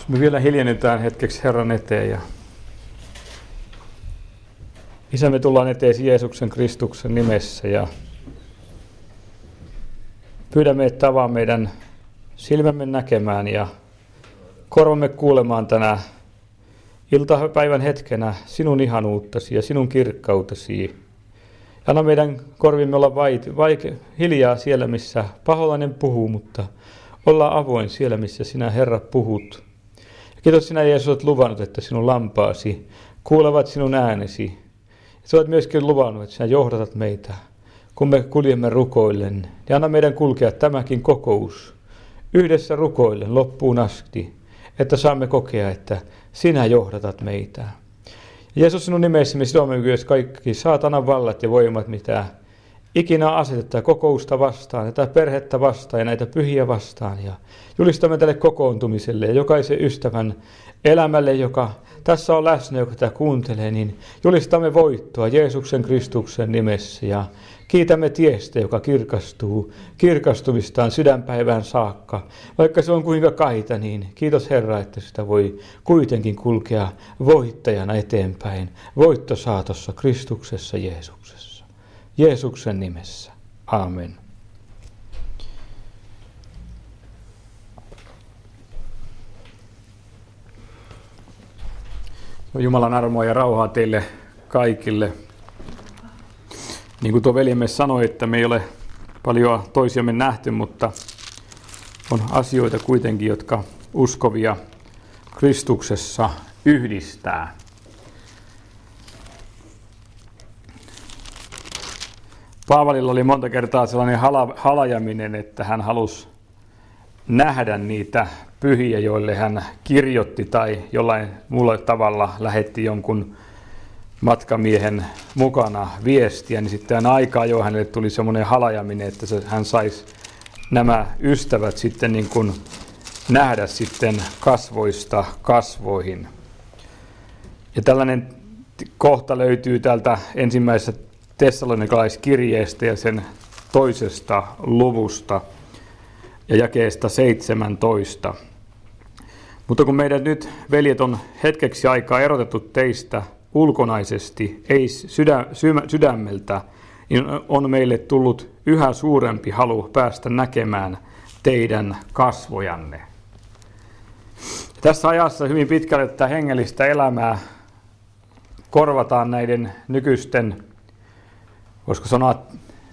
Jos me vielä hiljennetään hetkeksi Herran eteen ja Isä, me tullaan eteesi Jeesuksen Kristuksen nimessä ja pyydämme, että avaa meidän silmämme näkemään ja korvamme kuulemaan tänä iltapäivän hetkenä sinun ihanuuttasi ja sinun kirkkautesi. Anna meidän korvimme olla hiljaa siellä, missä paholainen puhuu, mutta olla avoin siellä, missä sinä, Herra, puhut. Ja kiitos sinä, Jeesus, olet luvannut, että sinun lampaasi kuulevat sinun äänesi. Ja sä olet myöskin luvannut, että sinä johdatat meitä, kun me kuljemme rukoillen. Ja anna meidän kulkea tämäkin kokous yhdessä rukoillen loppuun asti, että saamme kokea, että sinä johdatat meitä. Ja Jeesus, sinun nimessä me sidomme myös kaikki saatanan vallat ja voimat, mitä ikinä asetetaan kokousta vastaan, tätä perhettä vastaan ja näitä pyhiä vastaan. Ja julistamme tälle kokoontumiselle ja jokaisen ystävän elämälle, joka tässä on läsnä, joka tätä kuuntelee, niin julistamme voittoa Jeesuksen Kristuksen nimessä ja kiitämme tiestä, joka kirkastuu kirkastumistaan sydänpäivään saakka. Vaikka se on kuinka kaita, niin kiitos Herra, että sitä voi kuitenkin kulkea voittajana eteenpäin, voittosaatossa Kristuksessa Jeesuksessa. Jeesuksen nimessä. Aamen. Jumalan armoa ja rauhaa teille kaikille. Niin kuin tuo veljemme sanoi, että me ei ole paljon toisiamme nähty, mutta on asioita kuitenkin, jotka uskovia Kristuksessa yhdistää. Paavalilla oli monta kertaa sellainen halajaminen, että hän halusi nähdä niitä pyhiä, joille hän kirjoitti tai jollain muulla tavalla lähetti jonkun matkamiehen mukana viestiä, niin sitten aika ajoin hänelle tuli semmoinen halajaminen, että hän saisi nämä ystävät sitten niin kuin nähdä sitten kasvoista kasvoihin. Ja tällainen kohta löytyy täältä ensimmäisestä tessalonikalaiskirjeestä ja sen 2. luvusta ja jakeesta 17. Mutta kun meidät nyt, veljet, on hetkeksi aikaa erotettu teistä ulkonaisesti, ei sydämeltä, niin on meille tullut yhä suurempi halu päästä näkemään teidän kasvojanne. Tässä ajassa hyvin pitkälle tätä hengellistä elämää korvataan näiden nykyisten, voisiko sanoa,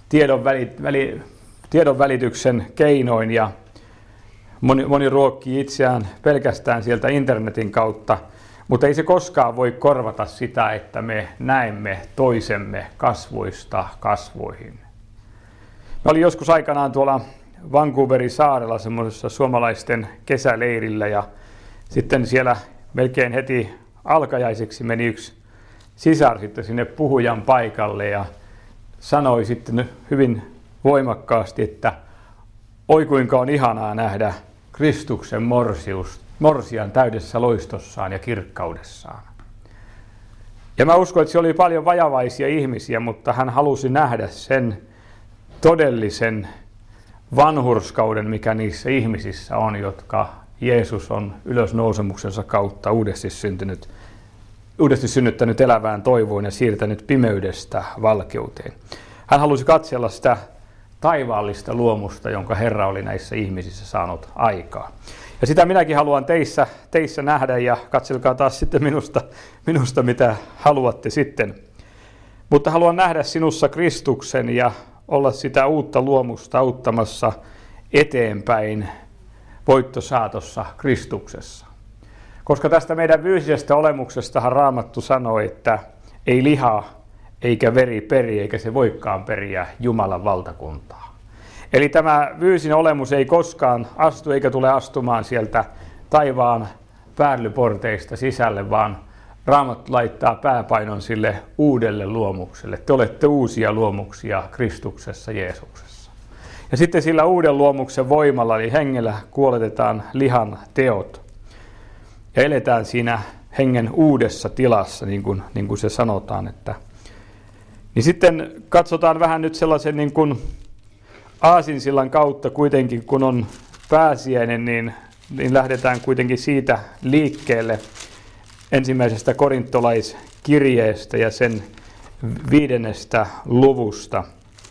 tiedon välityksen keinoin, ja moni ruokkii itseään pelkästään sieltä internetin kautta, mutta ei se koskaan voi korvata sitä, että me näemme toisemme kasvoista kasvoihin. Mä olin joskus aikanaan tuolla Vancouverin saarella semmoisessa suomalaisten kesäleirillä, ja sitten siellä melkein heti alkajaiseksi meni yksi sisar sitten sinne puhujan paikalle ja sanoi sitten hyvin voimakkaasti, että oi kuinka on ihanaa nähdä Kristuksen morsian täydessä loistossaan ja kirkkaudessaan. Ja mä uskon, että siellä oli paljon vajavaisia ihmisiä, mutta hän halusi nähdä sen todellisen vanhurskauden, mikä niissä ihmisissä on, jotka Jeesus on ylösnousemuksensa kautta uudesti synnyttänyt elävään toivoon ja siirtänyt pimeydestä valkeuteen. Hän halusi katsella sitä taivaallista luomusta, jonka Herra oli näissä ihmisissä saanut aikaa. Ja sitä minäkin haluan teissä nähdä, ja katselkaa taas sitten minusta mitä haluatte sitten. Mutta haluan nähdä sinussa Kristuksen ja olla sitä uutta luomusta auttamassa eteenpäin voittosaatossa Kristuksessa. Koska tästä meidän fyysisestä olemuksestahan Raamattu sanoi, että ei liha eikä veri peri, eikä se voikaan periä Jumalan valtakuntaa. Eli tämä fyysinen olemus ei koskaan astu eikä tule astumaan sieltä taivaan päällyporteista sisälle, vaan Raamattu laittaa pääpainon sille uudelle luomukselle. Te olette uusia luomuksia Kristuksessa Jeesuksessa. Ja sitten sillä uuden luomuksen voimalla, eli hengellä, kuoletetaan lihan teot. Ja eletään siinä hengen uudessa tilassa, niin kuin se sanotaan. Niin sitten katsotaan vähän nyt sellaisen niin kuin aasinsillan kautta kuitenkin, kun on pääsiäinen, niin niin lähdetään kuitenkin siitä liikkeelle ensimmäisestä korintolaiskirjeestä ja sen 5. luvusta.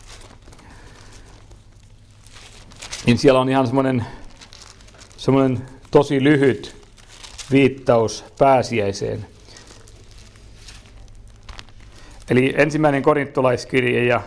Niin siellä on ihan semmoinen tosi lyhyt viittaus pääsiäiseen. Eli ensimmäinen korintolaiskirje ja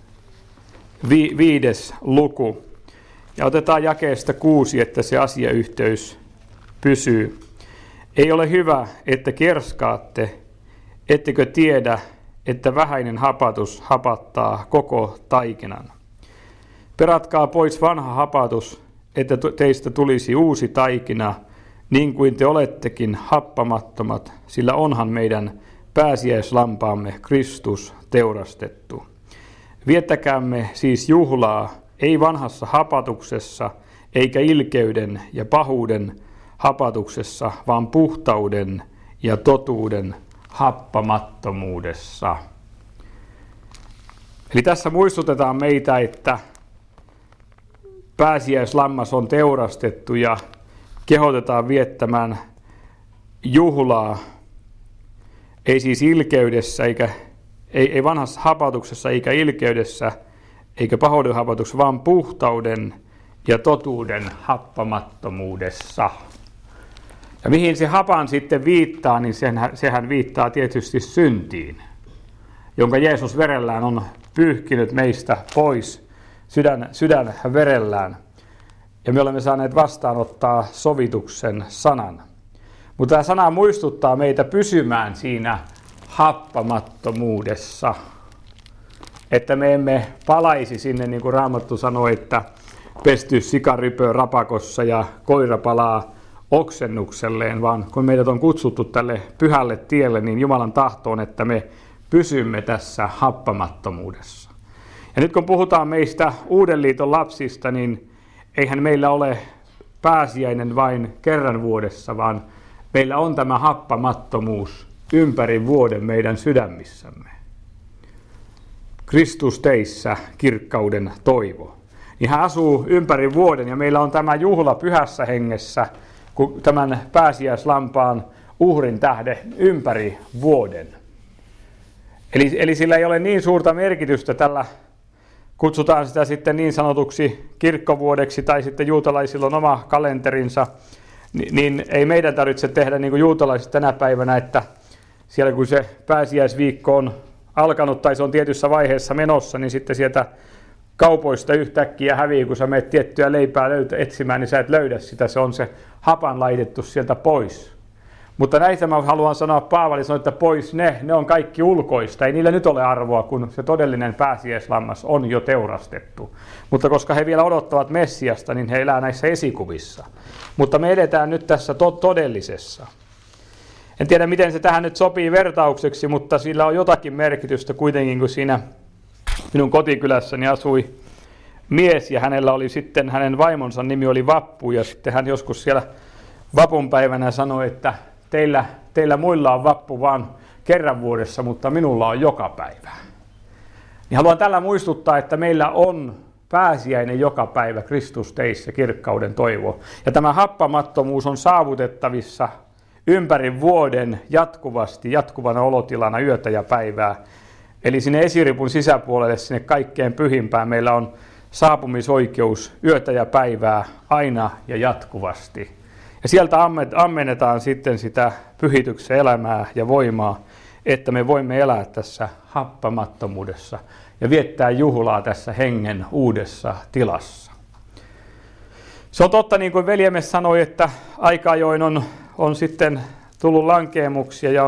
5. luku. Ja otetaan jakeesta 6, että se asiayhteys pysyy. Ei ole hyvä, että kerskaatte, ettekö tiedä, että vähäinen hapatus hapattaa koko taikinan. Peratkaa pois vanha hapatus, että teistä tulisi uusi taikina, niin kuin te olettekin happamattomat, sillä onhan meidän pääsiäislampaamme Kristus teurastettu. Viettäkäämme siis juhlaa, ei vanhassa hapatuksessa, eikä ilkeyden ja pahuuden hapatuksessa, vaan puhtauden ja totuuden happamattomuudessa. Eli tässä muistutetaan meitä, että pääsiäislammas on teurastettu ja kehotetaan viettämään juhlaa, ei siis ilkeydessä, ei vanhassa hapatuksessa, eikä ilkeydessä, eikä pahuuden hapatuksessa, vaan puhtauden ja totuuden happamattomuudessa. Ja mihin se hapan sitten viittaa, niin sehän viittaa tietysti syntiin, jonka Jeesus verellään on pyyhkinyt meistä pois sydän verellään. Ja me olemme saaneet vastaanottaa sovituksen sanan. Mutta tämä sana muistuttaa meitä pysymään siinä happamattomuudessa, että me emme palaisi sinne, niin kuin Raamattu sanoi, että pesty sika rypöö rapakossa ja koira palaa oksennukselleen, vaan kun meidät on kutsuttu tälle pyhälle tielle, niin Jumalan tahtoon, että me pysymme tässä happamattomuudessa. Ja nyt kun puhutaan meistä Uuden liiton lapsista, niin eihän meillä ole pääsiäinen vain kerran vuodessa, vaan meillä on tämä happamattomuus ympäri vuoden meidän sydämissämme. Kristus teissä kirkkauden toivo. Niin hän asuu ympäri vuoden ja meillä on tämä juhla pyhässä hengessä, kun tämän pääsiäislampaan uhrin tähden ympäri vuoden. Eli sillä ei ole niin suurta merkitystä tällä, kutsutaan sitä sitten niin sanotuksi kirkkovuodeksi tai sitten juutalaisilla on oma kalenterinsa, niin ei meidän tarvitse tehdä niin kuin juutalaiset tänä päivänä, että siellä kun se pääsiäisviikko on alkanut tai se on tietyssä vaiheessa menossa, niin sitten sieltä kaupoista yhtäkkiä hävii, kun sä menet tiettyä leipää etsimään, niin sä et löydä sitä, se on se hapan laitettu sieltä pois. Mutta näistä mä haluan sanoa, Paavali sanoi, että pois ne on kaikki ulkoista, ei niillä nyt ole arvoa, kun se todellinen pääsiäislammas on jo teurastettu. Mutta koska he vielä odottavat Messiasta, niin he elää näissä esikuvissa. Mutta me edetään nyt tässä todellisessa. En tiedä, miten se tähän nyt sopii vertaukseksi, mutta sillä on jotakin merkitystä kuitenkin, kun siinä minun kotikylässäni asui mies ja hänellä oli sitten, hänen vaimonsa nimi oli Vappu ja sitten hän joskus siellä vapunpäivänä sanoi, että teillä muilla on vappu vaan kerran vuodessa, mutta minulla on joka päivä. Niin haluan tällä muistuttaa, että meillä on pääsiäinen joka päivä Kristus teissä kirkkauden toivo. Ja tämä happamattomuus on saavutettavissa ympäri vuoden jatkuvasti, jatkuvana olotilana yötä ja päivää. Eli sinne esiripun sisäpuolelle, sinne kaikkein pyhimpään meillä on saapumisoikeus yötä ja päivää aina ja jatkuvasti. Ja sieltä ammennetaan sitten sitä pyhityksen elämää ja voimaa, että me voimme elää tässä happamattomuudessa ja viettää juhlaa tässä hengen uudessa tilassa. Se on totta, niin kuin veljemme sanoi, että aika ajoin on sitten tullut lankeemuksia ja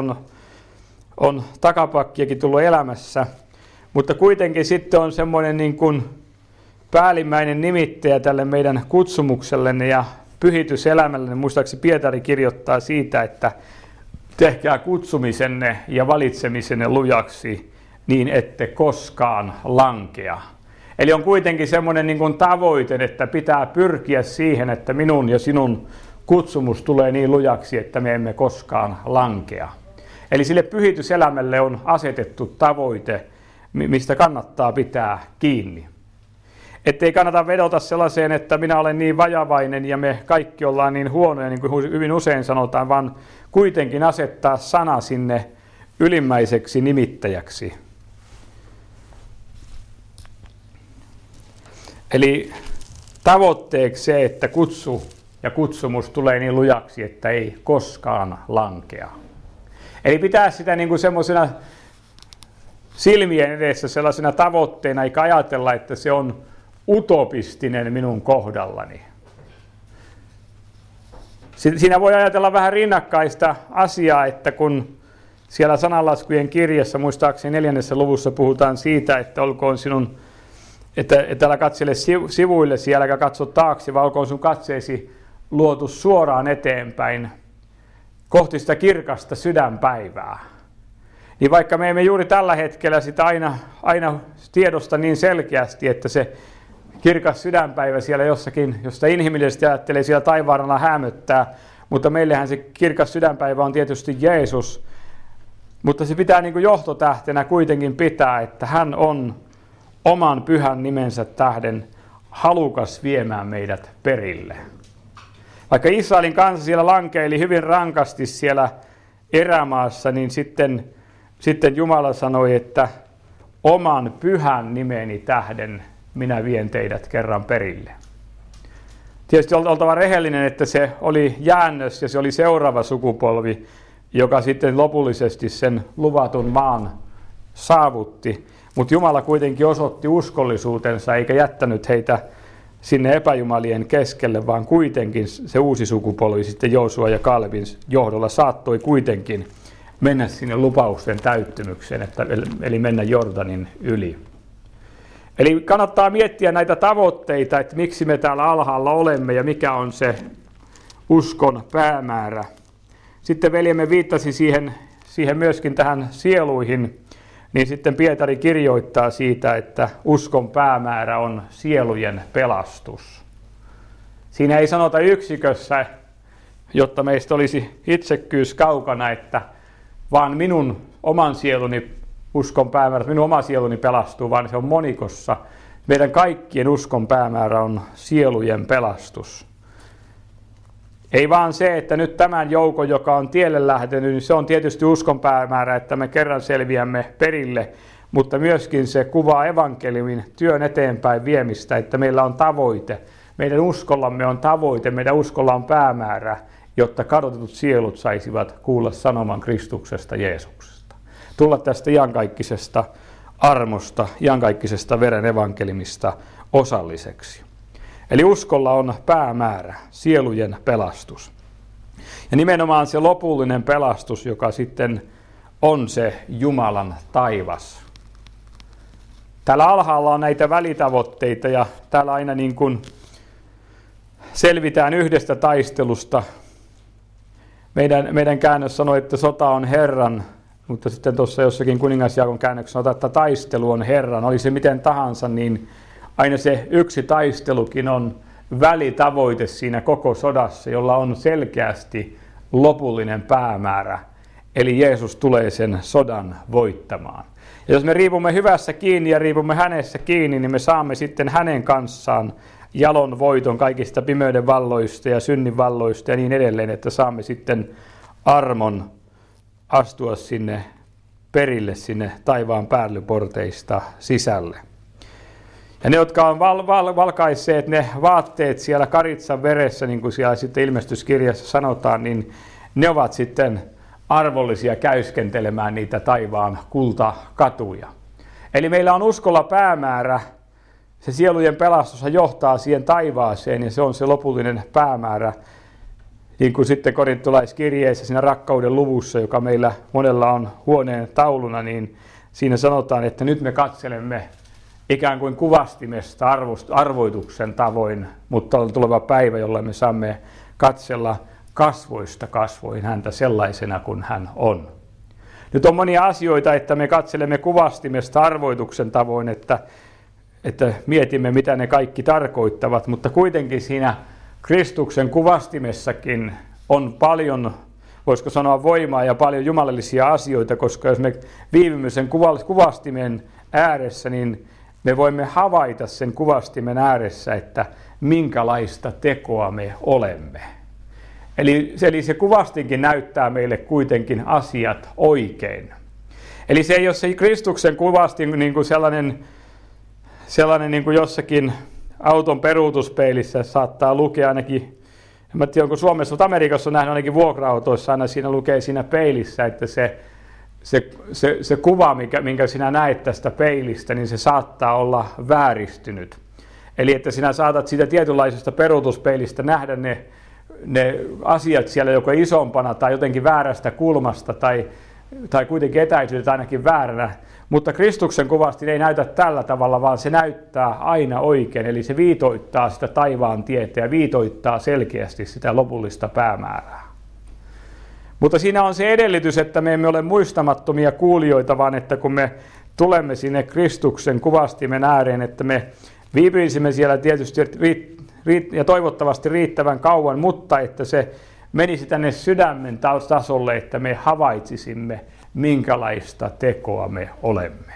on takapakkiakin tullut elämässä, mutta kuitenkin sitten on semmoinen niin kuin päällimmäinen nimittäjä tälle meidän kutsumuksellenne ja pyhityselämälle. Muistaakseni Pietari kirjoittaa siitä, että tehkää kutsumisenne ja valitsemisenne lujaksi niin ette koskaan lankea. Eli on kuitenkin semmoinen niin kuin tavoite, että pitää pyrkiä siihen, että minun ja sinun kutsumus tulee niin lujaksi, että me emme koskaan lankea. Eli sille pyhityselämälle on asetettu tavoite, mistä kannattaa pitää kiinni. Ettei kannata vedota sellaiseen, että minä olen niin vajavainen ja me kaikki ollaan niin huonoja, niin kuin hyvin usein sanotaan, vaan kuitenkin asettaa sana sinne ylimmäiseksi nimittäjäksi. Eli tavoitteeksi se, että kutsu ja kutsumus tulee niin lujaksi, että ei koskaan lankea. Eli pitää sitä niin kuin semmoisena silmien edessä sellaisena tavoitteena, eikä ajatella, että se on utopistinen minun kohdallani. Siinä voi ajatella vähän rinnakkaista asiaa, että kun siellä sananlaskujen kirjassa, muistaakseni 4. luvussa puhutaan siitä, että olkoon sinun, että älä katsele sivuille siellä, älä katso taakse, vaan olkoon sun katseesi luotu suoraan eteenpäin kohti sitä kirkasta sydänpäivää. Niin vaikka me emme juuri tällä hetkellä sitä aina tiedosta niin selkeästi, että se kirkas sydänpäivä siellä jossakin, josta inhimillisesti ajattelee siellä taivaanalla hämöttää, mutta meillähän se kirkas sydänpäivä on tietysti Jeesus. Mutta se pitää niin kuin johtotähtenä kuitenkin pitää, että hän on oman pyhän nimensä tähden halukas viemään meidät perille. Vaikka Israelin kansa siellä lankeili hyvin rankasti siellä erämaassa, niin sitten Jumala sanoi, että oman pyhän nimeni tähden minä vien teidät kerran perille. Tietysti on oltava rehellinen, että se oli jäännös ja se oli seuraava sukupolvi, joka sitten lopullisesti sen luvatun maan saavutti. Mutta Jumala kuitenkin osoitti uskollisuutensa eikä jättänyt heitä sinne epäjumalien keskelle, vaan kuitenkin se uusi sukupolvi sitten Joosua ja Kalebin johdolla saattoi kuitenkin mennä sinne lupausten täyttymykseen, eli mennä Jordanin yli. Eli kannattaa miettiä näitä tavoitteita, että miksi me täällä alhaalla olemme ja mikä on se uskon päämäärä. Sitten veljemme viittasi siihen myöskin tähän sieluihin, niin sitten Pietari kirjoittaa siitä, että uskon päämäärä on sielujen pelastus. Siinä ei sanota yksikössä, jotta meistä olisi itsekkyys kaukana, että vaan minun oman sieluni uskon päämäärä, minun oma sieluni pelastuu, vaan se on monikossa. Meidän kaikkien uskon päämäärä on sielujen pelastus. Ei vaan se, että nyt tämän joukon, joka on tielle lähtenyt, niin se on tietysti uskon päämäärä, että me kerran selviämme perille, mutta myöskin se kuvaa evankeliumin työn eteenpäin viemistä, että meillä on tavoite. Meidän uskollamme on tavoite, meidän uskolla on päämäärä, jotta kadotetut sielut saisivat kuulla sanoman Kristuksesta Jeesuksesta. Tulla tästä iankaikkisesta armosta, iankaikkisesta veren evankelimista osalliseksi. Eli uskolla on päämäärä, sielujen pelastus. Ja nimenomaan se lopullinen pelastus, joka sitten on se Jumalan taivas. Täällä alhaalla on näitä välitavoitteita ja täällä aina niin kuin selvitään yhdestä taistelusta. Meidän käännös sanoi, että sota on Herran, mutta sitten tuossa jossakin kuningasjaakon käännöksessä sanotaan, että taistelu on Herran. Oli se miten tahansa, niin aina se yksi taistelukin on välitavoite siinä koko sodassa, jolla on selkeästi lopullinen päämäärä. Eli Jeesus tulee sen sodan voittamaan. Ja jos me riipumme hyvässä kiinni ja riipumme hänessä kiinni, niin me saamme sitten hänen kanssaan jalon voiton kaikista pimeyden valloista ja synnin valloista ja niin edelleen, että saamme sitten armon astua sinne perille, sinne taivaan päällyporteista sisälle. Ja ne, jotka on valkaisseet ne vaatteet siellä karitsan veressä, niin kuin siellä sitten ilmestyskirjassa sanotaan, niin ne ovat sitten arvollisia käyskentelemään niitä taivaan kultakatuja. Eli meillä on uskolla päämäärä, se sielujen pelastus johtaa siihen taivaaseen ja se on se lopullinen päämäärä. Niin kuin sitten korintolaiskirjeessä siinä rakkauden luvussa, joka meillä monella on huoneen tauluna, niin siinä sanotaan, että nyt me katselemme ikään kuin kuvastimesta arvoituksen tavoin, mutta on tuleva päivä, jolloin me saamme katsella kasvoista kasvoihin häntä sellaisena kuin hän on. Nyt on monia asioita, että me katselemme kuvastimesta arvoituksen tavoin, että mietimme, mitä ne kaikki tarkoittavat, mutta kuitenkin siinä Kristuksen kuvastimessakin on paljon, voisiko sanoa, voimaa ja paljon jumalallisia asioita, koska jos me viivymme sen kuvastimen ääressä, niin me voimme havaita sen kuvastimen ääressä, että minkälaista tekoa me olemme. Eli se kuvastinkin näyttää meille kuitenkin asiat oikein. Eli se ei ole se Kristuksen kuvastin niin kuin sellainen niin kuin jossakin auton peruutuspeilissä saattaa lukea ainakin, en tiedä onko Suomessa, mutta Amerikassa on nähnyt ainakin vuokra-autoissa, aina siinä lukee siinä peilissä, että se kuva, minkä sinä näet tästä peilistä, niin se saattaa olla vääristynyt. Eli että sinä saatat siitä tietynlaisesta peruutuspeilistä nähdä ne asiat siellä joko isompana tai jotenkin väärästä kulmasta tai kuitenkin etäisyydet ainakin vääränä. Mutta Kristuksen kuvastin ei näytä tällä tavalla, vaan se näyttää aina oikein. Eli se viitoittaa sitä taivaan tietä ja viitoittaa selkeästi sitä lopullista päämäärää. Mutta siinä on se edellytys, että me emme ole muistamattomia kuulijoita, vaan että kun me tulemme sinne Kristuksen kuvastimen ääreen, että me viipyisimme siellä tietysti ja toivottavasti riittävän kauan, mutta että se menisi tänne sydämen tasolle, että me havaitsisimme, minkälaista tekoa me olemme.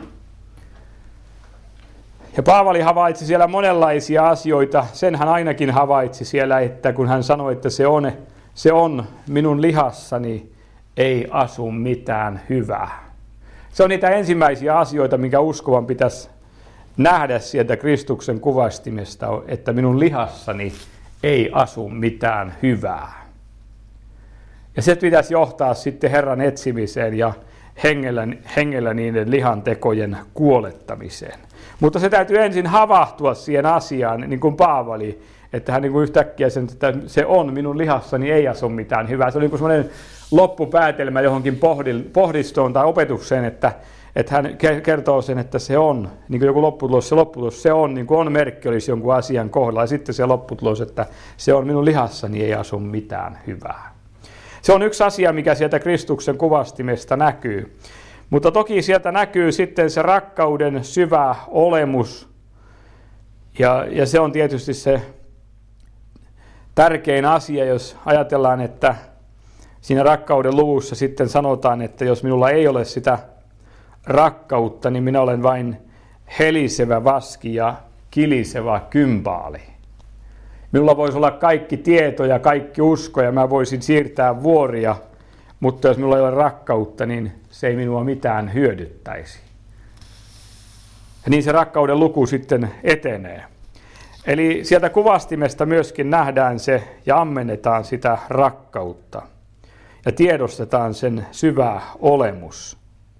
Ja Paavali havaitsi siellä monenlaisia asioita. Sen hän ainakin havaitsi siellä, että kun hän sanoi, että se on minun lihassani, ei asu mitään hyvää. Se on niitä ensimmäisiä asioita, minkä uskovan pitäisi nähdä sieltä Kristuksen kuvastimesta, että minun lihassani ei asu mitään hyvää. Ja se pitäisi johtaa sitten Herran etsimiseen ja hengellä niiden lihantekojen kuolettamiseen. Mutta se täytyy ensin havahtua siihen asiaan, niin kuin Paavali, että hän niin kuin yhtäkkiä sen, että se on minun lihassani, ei asu mitään hyvää. Se oli niin kuin semmoinen loppupäätelmä johonkin pohdistoon tai opetukseen, että hän kertoo sen, että se on, niin kuin joku lopputulos, se on, niin kuin on merkki olisi jonkun asian kohdalla. Ja sitten se lopputulos, että se on minun lihassani, ei asu mitään hyvää. Se on yksi asia, mikä sieltä Kristuksen kuvastimesta näkyy. Mutta toki sieltä näkyy sitten se rakkauden syvä olemus. Ja se on tietysti se tärkein asia, jos ajatellaan, että siinä rakkauden luvussa sitten sanotaan, että jos minulla ei ole sitä rakkautta, niin minä olen vain helisevä vaski ja kilisevä kymbaali. Minulla voisi olla kaikki tieto ja kaikki usko ja mä voisin siirtää vuoria, mutta jos minulla ei ole rakkautta, niin se ei minua mitään hyödyttäisi. Ja niin se rakkauden luku sitten etenee. Eli sieltä kuvastimesta myöskin nähdään se ja ammennetaan sitä rakkautta ja tiedostetaan sen syvä olemus.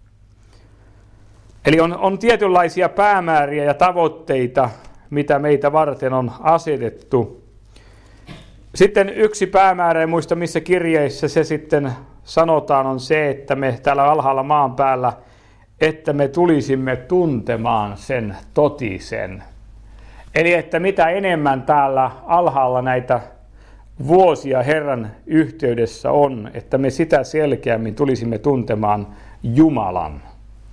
Eli on tietynlaisia päämääriä ja tavoitteita, mitä meitä varten on asetettu. Sitten yksi päämäärä, en muista missä kirjeissä se sitten sanotaan, on se, että me täällä alhaalla maan päällä, että me tulisimme tuntemaan sen totisen. Eli että mitä enemmän täällä alhaalla näitä vuosia Herran yhteydessä on, että me sitä selkeämmin tulisimme tuntemaan Jumalan.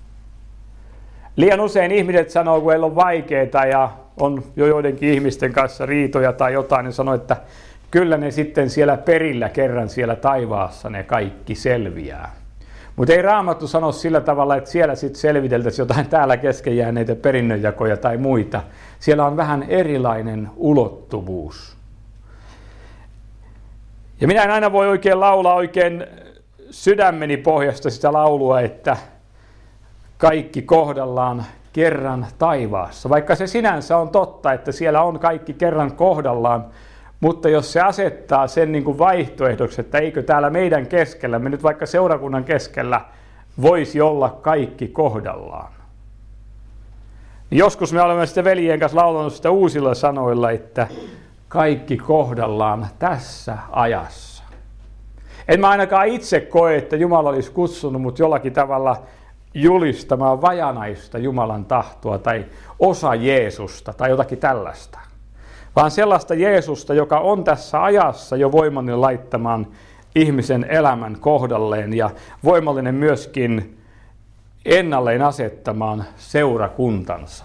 Liian usein ihmiset sanoo, kun heillä on vaikeaa ja on jo joidenkin ihmisten kanssa riitoja tai jotain, niin sanoo, että kyllä ne sitten siellä perillä kerran siellä taivaassa ne kaikki selviää. Mutta ei Raamattu sano sillä tavalla, että siellä sitten selviteltäisiin jotain täällä kesken jääneitä perinnönjakoja tai muita. Siellä on vähän erilainen ulottuvuus. Ja minä en aina voi oikein laulaa oikein sydämeni pohjasta sitä laulua, että kaikki kohdallaan kerran taivaassa. Vaikka se sinänsä on totta, että siellä on kaikki kerran kohdallaan, mutta jos se asettaa sen niin kuin vaihtoehdoksi, että eikö täällä meidän keskellä, me nyt vaikka seurakunnan keskellä, voisi olla kaikki kohdallaan. Niin joskus me olemme sitten veljien kanssa laulanut sitä uusilla sanoilla, että kaikki kohdallaan tässä ajassa. En mä ainakaan itse koe, että Jumala olisi kutsunut mut jollakin tavalla julistamaan vajanaista Jumalan tahtoa tai osa Jeesusta tai jotakin tällaista. Vaan sellaista Jeesusta, joka on tässä ajassa jo voimallinen laittamaan ihmisen elämän kohdalleen ja voimallinen myöskin ennalleen asettamaan seurakuntansa.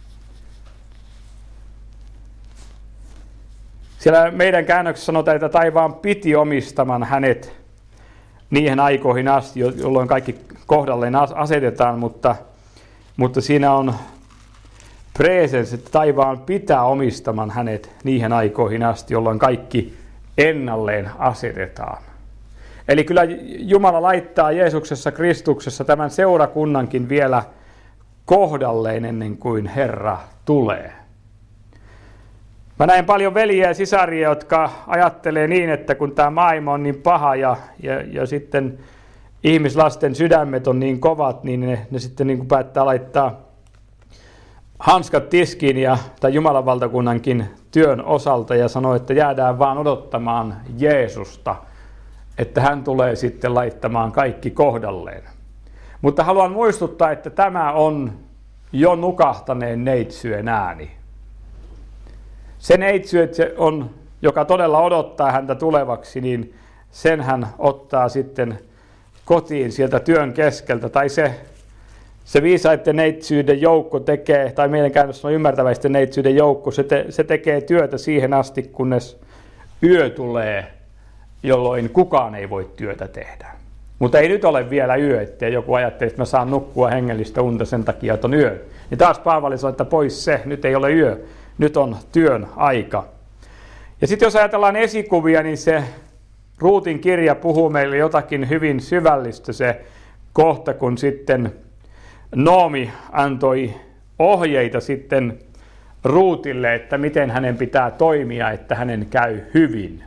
Siellä meidän käännöksessä sanotaan, että taivaan piti omistaman hänet niihin aikoihin asti, jolloin kaikki kohdalleen asetetaan, mutta siinä on presens, että taivaan pitää omistaman hänet niihin aikoihin asti, jolloin kaikki ennalleen asetetaan. Eli kyllä Jumala laittaa Jeesuksessa Kristuksessa tämän seurakunnankin vielä kohdalleen ennen kuin Herra tulee. Mä näen paljon veljiä ja sisaria, jotka ajattelee niin, että kun tämä maailma on niin paha ja sitten ihmislasten sydämet on niin kovat, niin ne sitten niin kuin päättää laittaa hanskat tiskiin tai Jumalan valtakunnankin työn osalta ja sanoo, että jäädään vaan odottamaan Jeesusta, että hän tulee sitten laittamaan kaikki kohdalleen. Mutta haluan muistuttaa, että tämä on jo nukahtaneen neitsyen ääni. Se neitsy, että se on, joka todella odottaa häntä tulevaksi, niin sen hän ottaa sitten kotiin sieltä työn keskeltä. Tai se viisaiden neitsyyden joukko tekee, tai meidän käännössä on ymmärtäväisten neitsyyden joukko, se tekee työtä siihen asti, kunnes yö tulee, jolloin kukaan ei voi työtä tehdä. Mutta ei nyt ole vielä yö, että joku ajattelee, että mä saan nukkua hengellistä unta sen takia, että on yö. Niin taas Paavali sanoo, että pois se, nyt ei ole yö, nyt on työn aika. Ja sitten jos ajatellaan esikuvia, niin se Ruutin kirja puhuu meille jotakin hyvin syvällistä se kohta, kun sitten Noomi antoi ohjeita sitten Ruutille, että miten hänen pitää toimia, että hänen käy hyvin.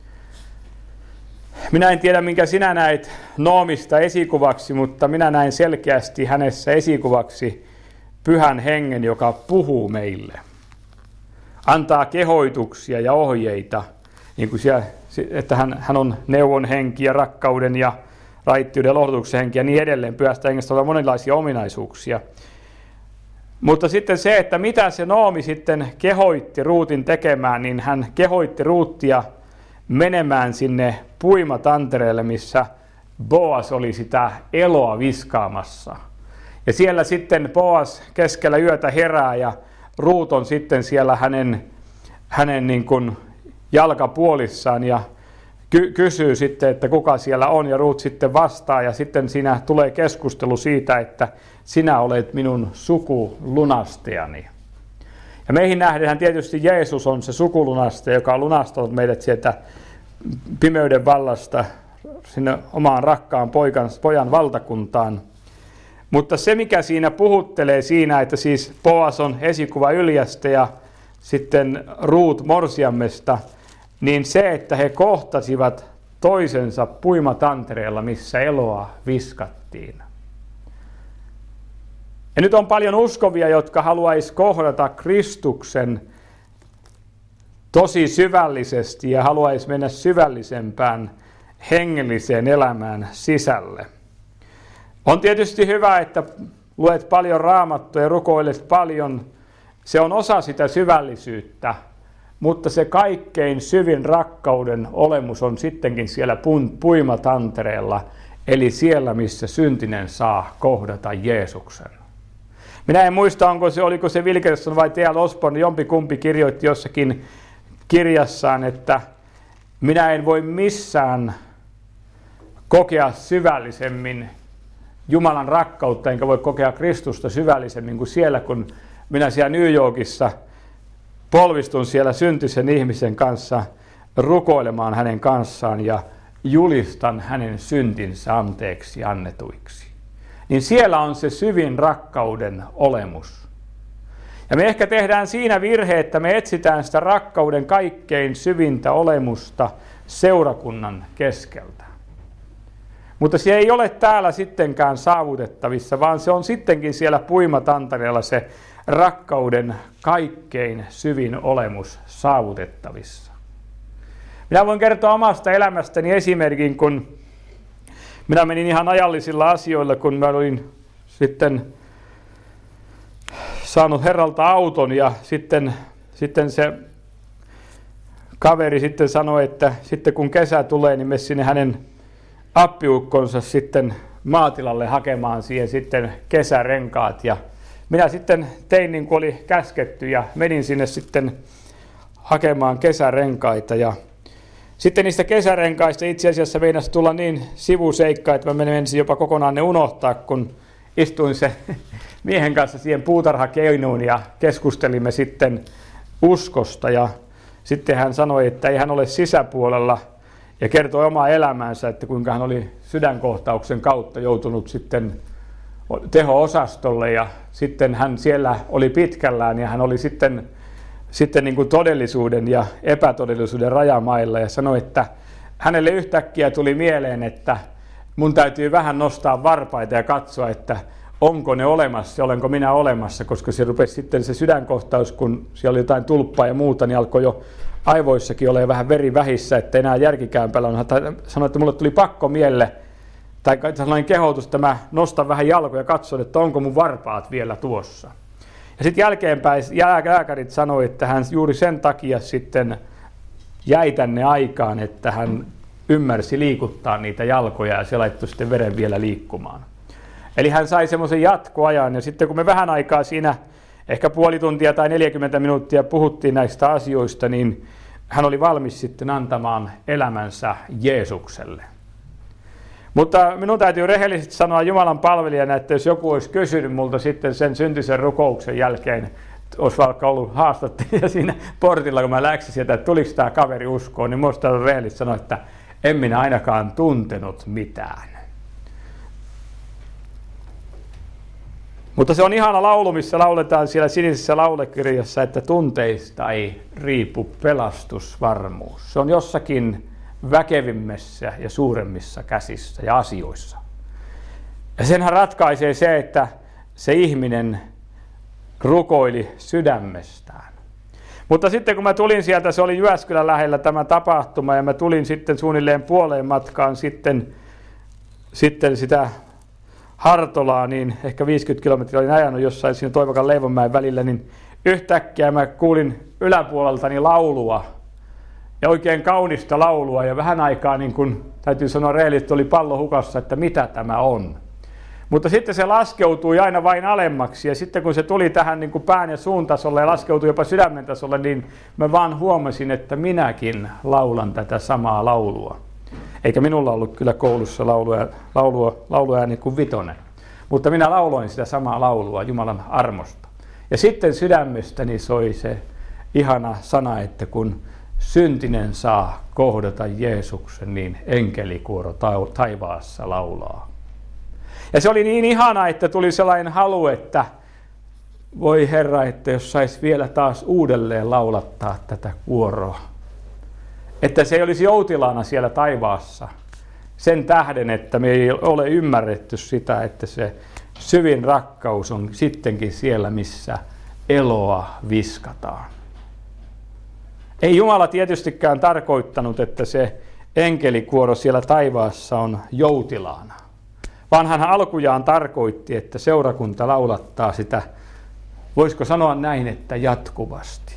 Minä en tiedä, minkä sinä näet Noomista esikuvaksi, mutta minä näin selkeästi hänessä esikuvaksi Pyhän Hengen, joka puhuu meille. Antaa kehoituksia ja ohjeita, niin kuin siellä, että hän on neuvon henki ja rakkauden ja raittiuden ja lohdutuksen henki ja niin edelleen. Pyhästä hengestä on monenlaisia ominaisuuksia. Mutta sitten se, että mitä se Noomi sitten kehoitti Ruutin tekemään, niin hän kehoitti Ruuttia menemään sinne puimatantereelle, missä Boas oli sitä eloa viskaamassa. Ja siellä sitten Boas keskellä yötä herää ja Ruut on sitten siellä hänen niin kuin jalkapuolissaan ja kysyy sitten, että kuka siellä on, ja Ruut sitten vastaa, ja sitten siinä tulee keskustelu siitä, että sinä olet minun sukulunastajani. Ja meihin nähdään tietysti Jeesus on se sukulunastaja, joka on lunastanut meidät sieltä pimeyden vallasta sinne omaan rakkaan pojan valtakuntaan. Mutta se, mikä siinä puhuttelee siinä, että siis Boas on esikuva Yljästä ja sitten Ruut morsiammesta, niin se, että he kohtasivat toisensa puimatantereella, missä eloa viskattiin. Ja nyt on paljon uskovia, jotka haluaisi kohdata Kristuksen tosi syvällisesti ja haluaisi mennä syvällisempään hengelliseen elämään sisälle. On tietysti hyvä, että luet paljon Raamattua ja rukoilet paljon. Se on osa sitä syvällisyyttä, mutta se kaikkein syvin rakkauden olemus on sittenkin siellä puimatantereella, eli siellä, missä syntinen saa kohdata Jeesuksen. Minä en muista, oliko se Wilkerson vai T.L. Osborne, jompikumpi kirjoitti jossakin kirjassaan, että minä en voi missään kokea syvällisemmin Jumalan rakkautta, enkä voi kokea Kristusta syvällisemmin kuin siellä, kun minä siellä New Yorkissa polvistun siellä syntisen ihmisen kanssa rukoilemaan hänen kanssaan ja julistan hänen syntinsä anteeksi annetuiksi. Niin siellä on se syvin rakkauden olemus. Ja me ehkä tehdään siinä virhe, että me etsitään sitä rakkauden kaikkein syvintä olemusta seurakunnan keskeltä. Mutta se ei ole täällä sittenkään saavutettavissa, vaan se on sittenkin siellä puimatantereella se rakkauden kaikkein syvin olemus saavutettavissa. Minä voin kertoa omasta elämästäni esimerkin, kun minä menin ihan ajallisilla asioilla, kun mä olin sitten saanut Herralta auton ja sitten se kaveri sitten sanoi, että sitten kun kesä tulee, niin mene sinne hänen appiukkonsa sitten maatilalle hakemaan siihen sitten kesärenkaat. Ja minä sitten tein niin kuin oli käsketty ja menin sinne sitten hakemaan kesärenkaita. Ja sitten niistä kesärenkaista itse asiassa meinasi tulla niin sivuseikka, että mä menisin jopa kokonaan ne unohtaa, kun istuin se miehen kanssa siihen puutarhakeinuun ja keskustelimme sitten uskosta. Ja sitten hän sanoi, että ei hän ole sisäpuolella ja kertoi omaa elämäänsä, että kuinka hän oli sydänkohtauksen kautta joutunut sitten teho-osastolle ja sitten hän siellä oli pitkällään ja hän oli sitten niin kuin todellisuuden ja epätodellisuuden rajamailla ja sanoi, että hänelle yhtäkkiä tuli mieleen, että mun täytyy vähän nostaa varpaita ja katsoa, että onko ne olemassa, olenko minä olemassa, koska se rupesi sitten se sydänkohtaus, kun siellä oli jotain tulppaa ja muuta, niin alkoi jo aivoissakin olla vähän veri vähissä, että enää järkikään päällä. Sanoi, että mulle tuli pakko mielle, tai sellainen kehotus, että mä nostan vähän jalkoja ja katson, että onko mun varpaat vielä tuossa. Ja sitten jälkeenpäin lääkärit sanoi, että hän juuri sen takia sitten jäi tänne aikaan, että hän ymmärsi liikuttaa niitä jalkoja ja se laittoi sitten veren vielä liikkumaan. Eli hän sai semmoisen jatkoajan ja sitten kun me vähän aikaa siinä, ehkä puoli tuntia tai 40 minuuttia puhuttiin näistä asioista, niin hän oli valmis sitten antamaan elämänsä Jeesukselle. Mutta minun täytyy rehellisesti sanoa Jumalan palvelijana, että jos joku olisi kysynyt multa sitten sen syntisen rukouksen jälkeen, olisi vaikka ollut haastattelija siinä portilla, kun mä läksin sieltä, että tuliko tämä kaveri uskoon, niin minusta on rehellisesti sanoa, että en minä ainakaan tuntenut mitään. Mutta se on ihana laulu, missä lauletaan siellä sinisessä laulukirjassa, että tunteista ei riipu pelastusvarmuus. Se on jossakin väkevimmissä ja suuremmissa käsissä ja asioissa. Ja senhän ratkaisee se, että se ihminen rukoili sydämestään. Mutta sitten kun mä tulin sieltä, se oli Jyväskylän lähellä tämä tapahtuma, ja mä tulin sitten suunnilleen puoleen matkaan sitten sitä Hartolaa, niin ehkä 50 kilometriä olin ajanut jossain siinä Toivakan Leivonmäen välillä, niin yhtäkkiä mä kuulin yläpuoleltani laulua, ja oikein kaunista laulua, ja vähän aikaa, niin kun täytyy sanoa rehellisesti, oli pallo hukassa, että mitä tämä on. Mutta sitten se laskeutui aina vain alemmaksi, ja sitten kun se tuli tähän niin kuin pään ja suun tasolle ja laskeutui jopa sydämen tasolle, niin mä vaan huomasin, että minäkin laulan tätä samaa laulua. Eikä minulla ollut kyllä koulussa lauluääni kuin vitonen, mutta minä lauloin sitä samaa laulua Jumalan armosta. Ja sitten sydämestäni soi se ihana sana, että kun syntinen saa kohdata Jeesuksen, niin enkelikuoro taivaassa laulaa. Ja se oli niin ihana, että tuli sellainen halu, että voi Herra, että jos sais vielä taas uudelleen laulattaa tätä kuoroa. Että se ei olisi joutilaana siellä taivaassa sen tähden, että me ei ole ymmärretty sitä, että se syvin rakkaus on sittenkin siellä, missä eloa viskataan. Ei Jumala tietystikään tarkoittanut, että se enkelikuoro siellä taivaassa on joutilaana, vaan hän alkujaan tarkoitti, että seurakunta laulattaa sitä, voisiko sanoa näin, että jatkuvasti.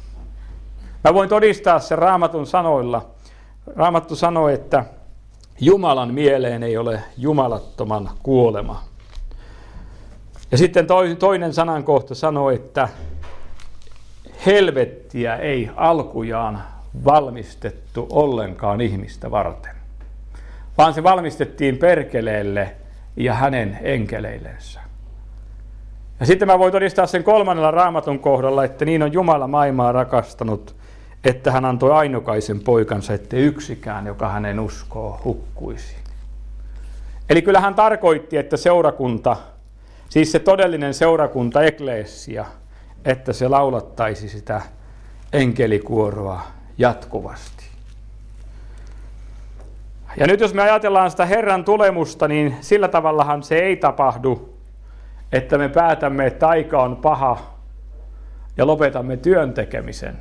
Mä voin todistaa sen Raamatun sanoilla. Raamattu sanoo, että Jumalan mieleen ei ole jumalattoman kuolema. Ja sitten toinen sanankohta sanoo, että helvettiä ei alkujaan valmistettu ollenkaan ihmistä varten, vaan se valmistettiin perkeleelle ja hänen enkeleillensä. Ja sitten mä voin todistaa sen kolmannella Raamatun kohdalla, että niin on Jumala maailmaa rakastanut, että hän antoi ainokaisen poikansa, ettei yksikään, joka hänen uskoo, hukkuisi. Eli kyllä hän tarkoitti, että seurakunta, siis se todellinen seurakunta, ekleesia, että se laulattaisi sitä enkelikuoroa jatkuvasti. Ja nyt jos me ajatellaan sitä Herran tulemusta, niin sillä tavallahan se ei tapahdu, että me päätämme, että aika on paha ja lopetamme työn tekemisen.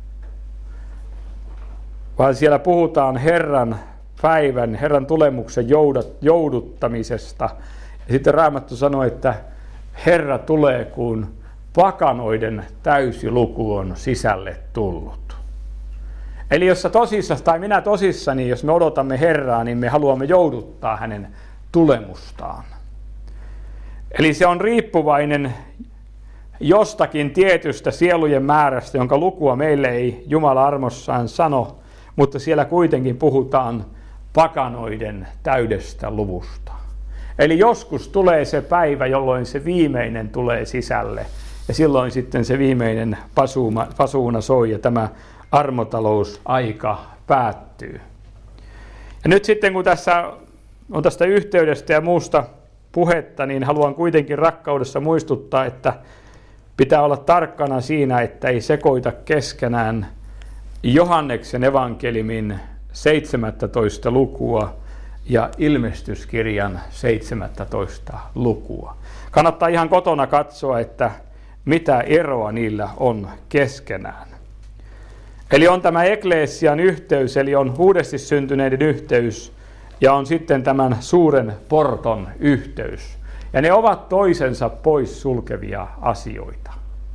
Vaan siellä puhutaan Herran päivän, Herran tulemuksen jouduttamisesta. Ja sitten Raamattu sanoo, että Herra tulee, kun pakanoiden täysi luku on sisälle tullut. Eli jos sä tosissasi tai minä tosissani, jos me odotamme Herraa, niin me haluamme jouduttaa hänen tulemustaan. Eli se on riippuvainen jostakin tietystä sielujen määrästä, jonka lukua meille ei Jumala armossaan sano, mutta siellä kuitenkin puhutaan pakanoiden täydestä luvusta. Eli joskus tulee se päivä, jolloin se viimeinen tulee sisälle. Ja silloin sitten se viimeinen pasuuna soi ja tämä armotalousaika päättyy. Ja nyt sitten kun tässä on tästä yhteydestä ja muusta puhetta, niin haluan kuitenkin rakkaudessa muistuttaa, että pitää olla tarkkana siinä, että ei sekoita keskenään Johanneksen evankeliumin 17 lukua ja ilmestyskirjan 17 lukua. Kannattaa ihan kotona katsoa, että mitä eroa niillä on keskenään. Eli on tämä ekleesian yhteys, eli on uudesti syntyneiden yhteys, ja on sitten tämän suuren porton yhteys. Ja ne ovat toisensa pois sulkevia asioita.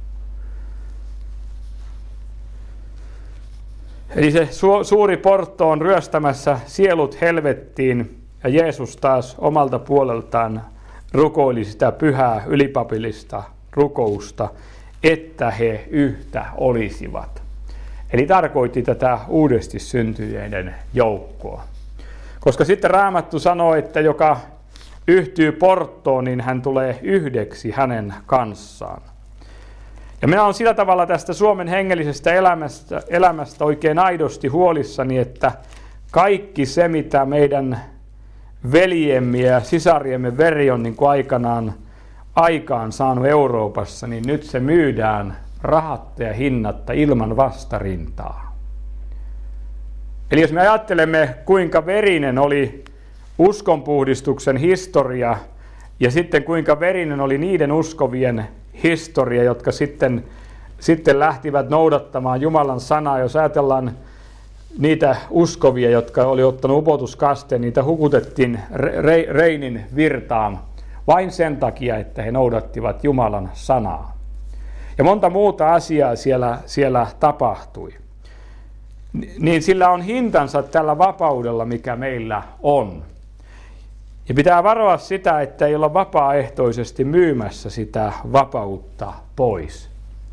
Eli se suuri portto on ryöstämässä sielut helvettiin, ja Jeesus taas omalta puoleltaan rukoili sitä pyhää ylipapillista rukousta, että he yhtä olisivat. Eli tarkoitti tätä uudesti syntyneiden joukkoa. Koska sitten Raamattu sanoo, että joka yhtyy porttoon, niin hän tulee yhdeksi hänen kanssaan. Ja minä olen sillä tavalla tästä Suomen hengellisestä elämästä oikein aidosti huolissani, että kaikki se, mitä meidän veljemme ja sisariemme veri on niin kuin aikaan saanut Euroopassa, niin nyt se myydään rahatta ja hinnatta ilman vastarintaa. Eli jos me ajattelemme, kuinka verinen oli uskonpuhdistuksen historia ja sitten kuinka verinen oli niiden uskovien historia, jotka sitten lähtivät noudattamaan Jumalan sanaa. Jos ajatellaan niitä uskovia, jotka oli ottanut upotuskasteen, niitä hukutettiin Reinin virtaan vain sen takia, että he noudattivat Jumalan sanaa. Ja monta muuta asiaa siellä tapahtui. Niin sillä on hintansa tällä vapaudella, mikä meillä on. Ja pitää varoa sitä, että ei olla vapaaehtoisesti myymässä sitä vapautta pois.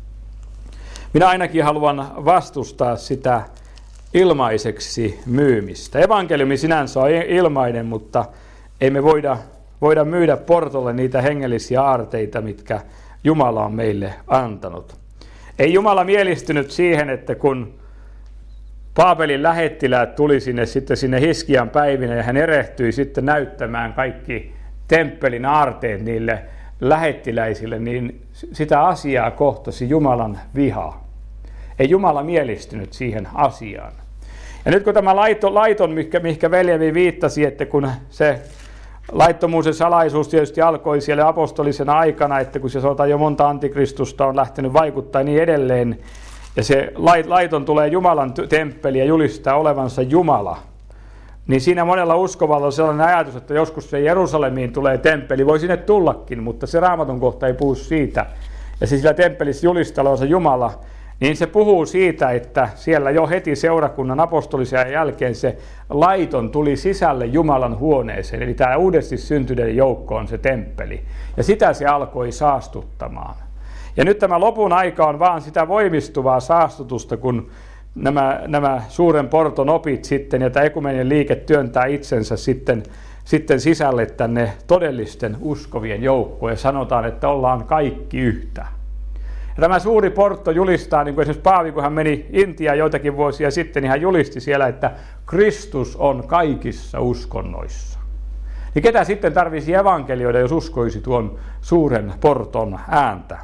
Minä ainakin haluan vastustaa sitä ilmaiseksi myymistä. Evankeliumi sinänsä on ilmainen, mutta ei me voida myydä portolle niitä hengellisiä aarteita, mitkä Jumala on meille antanut. Ei Jumala mielistynyt siihen, että kun Paapelin lähettiläät tuli sinne Hiskian päivinä ja hän erehtyi sitten näyttämään kaikki temppelin aarteet niille lähettiläisille, niin sitä asiaa kohtasi Jumalan viha. Ei Jumala mielistynyt siihen asiaan. Ja nyt kun tämä laiton, mihinkä veljevi viittasi, että kun se laittomuus ja salaisuus tietysti alkoi siellä apostolisena aikana, että kun se sanotaan jo monta antikristusta on lähtenyt vaikuttaa niin edelleen, ja se laiton tulee Jumalan temppeli ja julistaa olevansa Jumala, niin siinä monella uskovalla on sellainen ajatus, että joskus se Jerusalemiin tulee temppeli, voi sinne tullakin, mutta se Raamatun kohta ei puhu siitä. Ja se sillä temppelissä julistaa olevansa Jumala, niin se puhuu siitä, että siellä jo heti seurakunnan apostolisen jälkeen se laiton tuli sisälle Jumalan huoneeseen, eli tämä uudesti syntyneiden joukko on se temppeli. Ja sitä se alkoi saastuttamaan. Ja nyt tämä lopun aika on vaan sitä voimistuvaa saastutusta, kun nämä suuren porton opit sitten ja tämä ekumeninen liike työntää itsensä sitten sisälle tänne todellisten uskovien joukkoon ja sanotaan, että ollaan kaikki yhtä. Ja tämä suuri portto julistaa, niin kuin esimerkiksi Paavi, kun hän meni Intiaan joitakin vuosia sitten, niin hän julisti siellä, että Kristus on kaikissa uskonnoissa. Niin ketä sitten tarvisi evankelioida, jos uskoisi tuon suuren porton ääntä?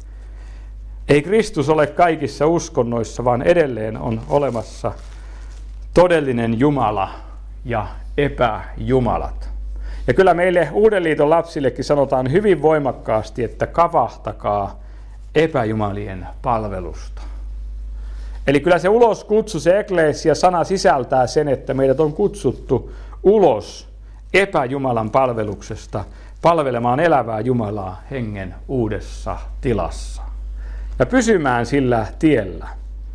Ei Kristus ole kaikissa uskonnoissa, vaan edelleen on olemassa todellinen Jumala ja epäjumalat. Ja kyllä meille Uuden liiton lapsillekin sanotaan hyvin voimakkaasti, että kavahtakaa epäjumalien palvelusta. Eli kyllä se uloskutsu, se ekleesia sana sisältää sen, että meidät on kutsuttu ulos epäjumalan palveluksesta palvelemaan elävää Jumalaa hengen uudessa tilassa. Ja pysymään sillä tiellä.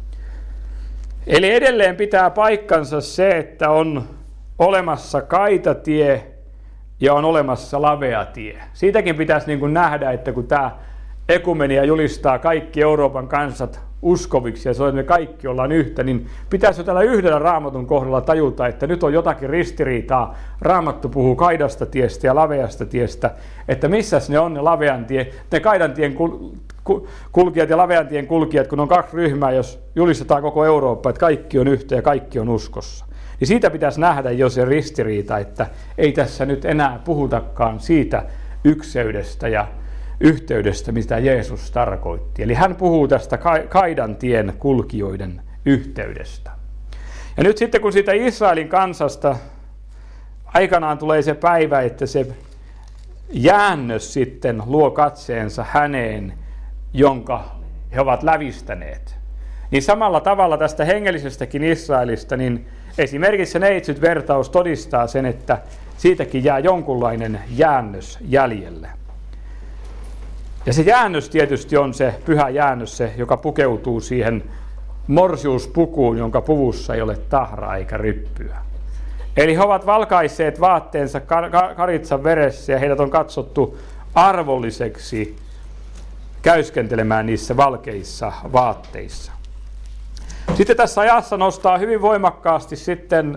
Eli edelleen pitää paikkansa se, että on olemassa kaitatie ja on olemassa lavea tie. Siitäkin pitäisi niin kuin nähdä, että kun tämä ekumenia julistaa kaikki Euroopan kansat uskoviksi ja se on, että me kaikki ollaan yhtä, niin pitäisi tällä yhdellä Raamatun kohdalla tajuta, että nyt on jotakin ristiriitaa. Raamattu puhuu kaidasta tiestä ja laveasta tiestä, että missäs ne on ne kaidan tien kulkijat ja lavean tien kulkijat, kun on kaksi ryhmää, jos julistetaan koko Eurooppa, että kaikki on yhtä ja kaikki on uskossa. Niin siitä pitäisi nähdä jo se ristiriita, että ei tässä nyt enää puhutakaan siitä ykseydestä ja yhteydestä, mitä Jeesus tarkoitti. Eli hän puhuu tästä kaidan tien kulkijoiden yhteydestä. Ja nyt sitten kun siitä Israelin kansasta aikanaan tulee se päivä, että se jäännös sitten luo katseensa häneen, jonka he ovat lävistäneet. Niin samalla tavalla tästä hengellisestäkin Israelista, niin esimerkiksi se neitsyt-vertaus todistaa sen, että siitäkin jää jonkunlainen jäännös jäljelle. Ja se jäännös tietysti on se pyhä jäännös, se, joka pukeutuu siihen morsiuspukuun, jonka puvussa ei ole tahraa eikä ryppyä. Eli he ovat valkaisseet vaatteensa karitsan veressä ja heidät on katsottu arvolliseksi käyskentelemään niissä valkeissa vaatteissa. Sitten tässä ajassa nostaa hyvin voimakkaasti sitten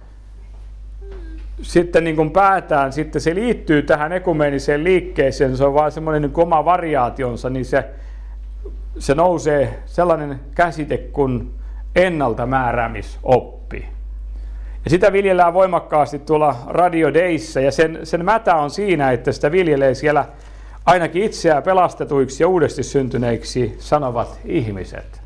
niin kuin päätään, sitten se liittyy tähän ekumeeniseen liikkeeseen, se on vaan semmoinen niin kuin oma variaationsa, niin se nousee sellainen käsite kuin ennaltamääräämisoppi. Ja sitä viljellään voimakkaasti tuolla Radio Dayssä, ja sen mätä on siinä, että sitä viljelee siellä ainakin itseään pelastetuiksi ja uudesti syntyneiksi sanovat ihmiset.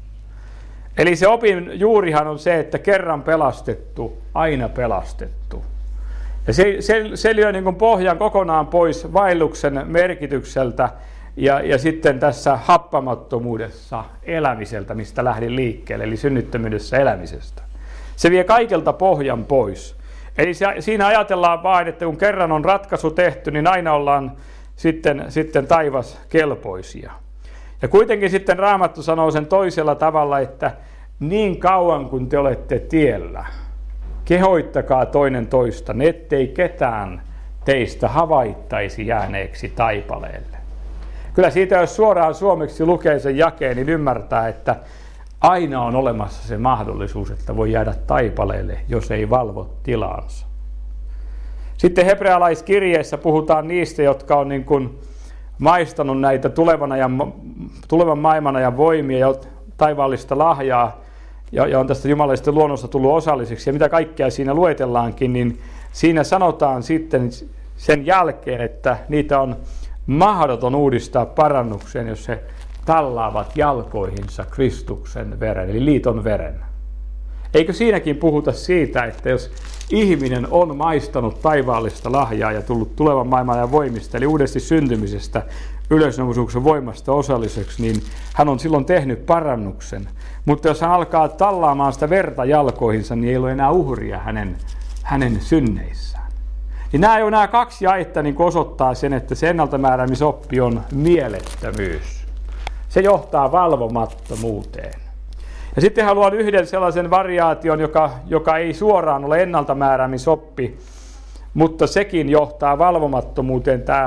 Eli se opin juurihan on se, että kerran pelastettu, aina pelastettu. Ja se lyö niin kuin pohjan kokonaan pois vaelluksen merkitykseltä ja sitten tässä happamattomuudessa elämiseltä, mistä lähdin liikkeelle, eli synnyttömyydessä elämisestä. Se vie kaikelta pohjan pois. Eli siinä ajatellaan vain, että kun kerran on ratkaisu tehty, niin aina ollaan sitten taivaskelpoisia. Ja kuitenkin sitten Raamattu sanoo sen toisella tavalla, että niin kauan kun te olette tiellä, kehoittakaa toinen toista, ettei ketään teistä havaittaisi jääneeksi taipaleelle. Kyllä siitä, jos suoraan suomeksi lukee sen jakeen, niin ymmärtää, että aina on olemassa se mahdollisuus, että voi jäädä taipaleelle, jos ei valvo tilaansa. Sitten hebrealaiskirjeessä puhutaan niistä, jotka on niin kuin maistanut näitä tulevan maailman ajan voimia ja taivaallista lahjaa ja on tästä jumalallisesta luonnosta tullut osalliseksi ja mitä kaikkea siinä luetellaankin, niin siinä sanotaan sitten sen jälkeen, että niitä on mahdoton uudistaa parannukseen, jos he tallaavat jalkoihinsa Kristuksen veren, eli liiton veren. Eikö siinäkin puhuta siitä, että jos ihminen on maistanut taivaallista lahjaa ja tullut tulevan maailman ajan voimista, eli uudesti syntymisestä, ylösnousemuksen voimasta osalliseksi, niin hän on silloin tehnyt parannuksen. Mutta jos hän alkaa tallaamaan sitä verta jalkoihinsa, niin ei ole enää uhria hänen synneissään. Niin nämä kaksi jaetta niin osoittaa sen, että se ennaltamääräämisoppi on mielettömyys. Se johtaa valvomattomuuteen. Ja sitten haluan yhden sellaisen variaation, joka ei suoraan ole ennaltamääräämisoppi, mutta sekin johtaa valvomattomuuteen, tämä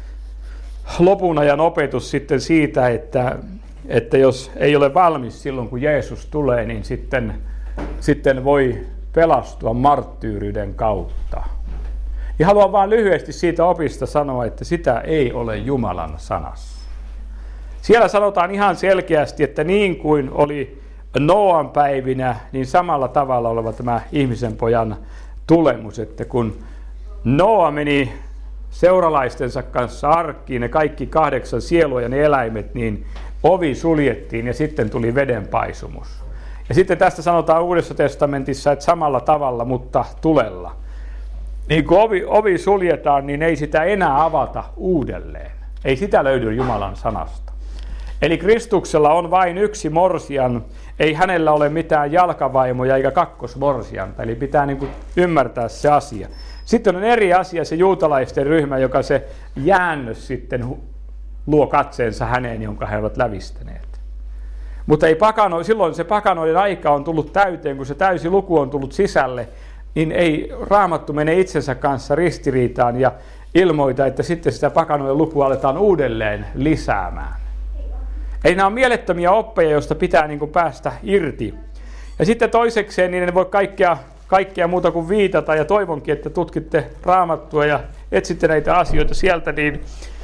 lopun ajan opetus sitten siitä, että jos ei ole valmis silloin, kun Jeesus tulee, niin sitten voi pelastua marttyyryyden kautta. Ja haluan vain lyhyesti siitä opista sanoa, että sitä ei ole Jumalan sanassa. Siellä sanotaan ihan selkeästi, että niin kuin oli Noan päivinä, niin samalla tavalla oleva tämä ihmisen pojan tulemus, että kun Noa meni seuralaistensa kanssa arkkiin, ne kaikki 8 sielua ja ne eläimet, niin ovi suljettiin ja sitten tuli vedenpaisumus. Ja sitten tästä sanotaan Uudessa testamentissa, että samalla tavalla, mutta tulella. Niin kun ovi suljetaan, niin ei sitä enää avata uudelleen. Ei sitä löydy Jumalan sanasta. Eli Kristuksella on vain yksi morsian, ei hänellä ole mitään jalkavaimoja eikä kakkosmorsianta, eli pitää niin kuin ymmärtää se asia. Sitten on eri asia se juutalaisten ryhmä, joka se jäännös sitten luo katseensa häneen, jonka he ovat lävistäneet. Mutta silloin se pakanoiden aika on tullut täyteen, kun se täysi luku on tullut sisälle, niin ei Raamattu mene itsensä kanssa ristiriitaan. ilmoita, että sitten sitä pakanoiden lukua aletaan uudelleen lisäämään. Eli nämä on mielettömiä oppeja, joista pitää niin kuin päästä irti. Ja sitten toisekseen niin en voi kaikkea muuta kuin viitata, ja toivonkin, että tutkitte Raamattua ja etsitte näitä asioita sieltä, niin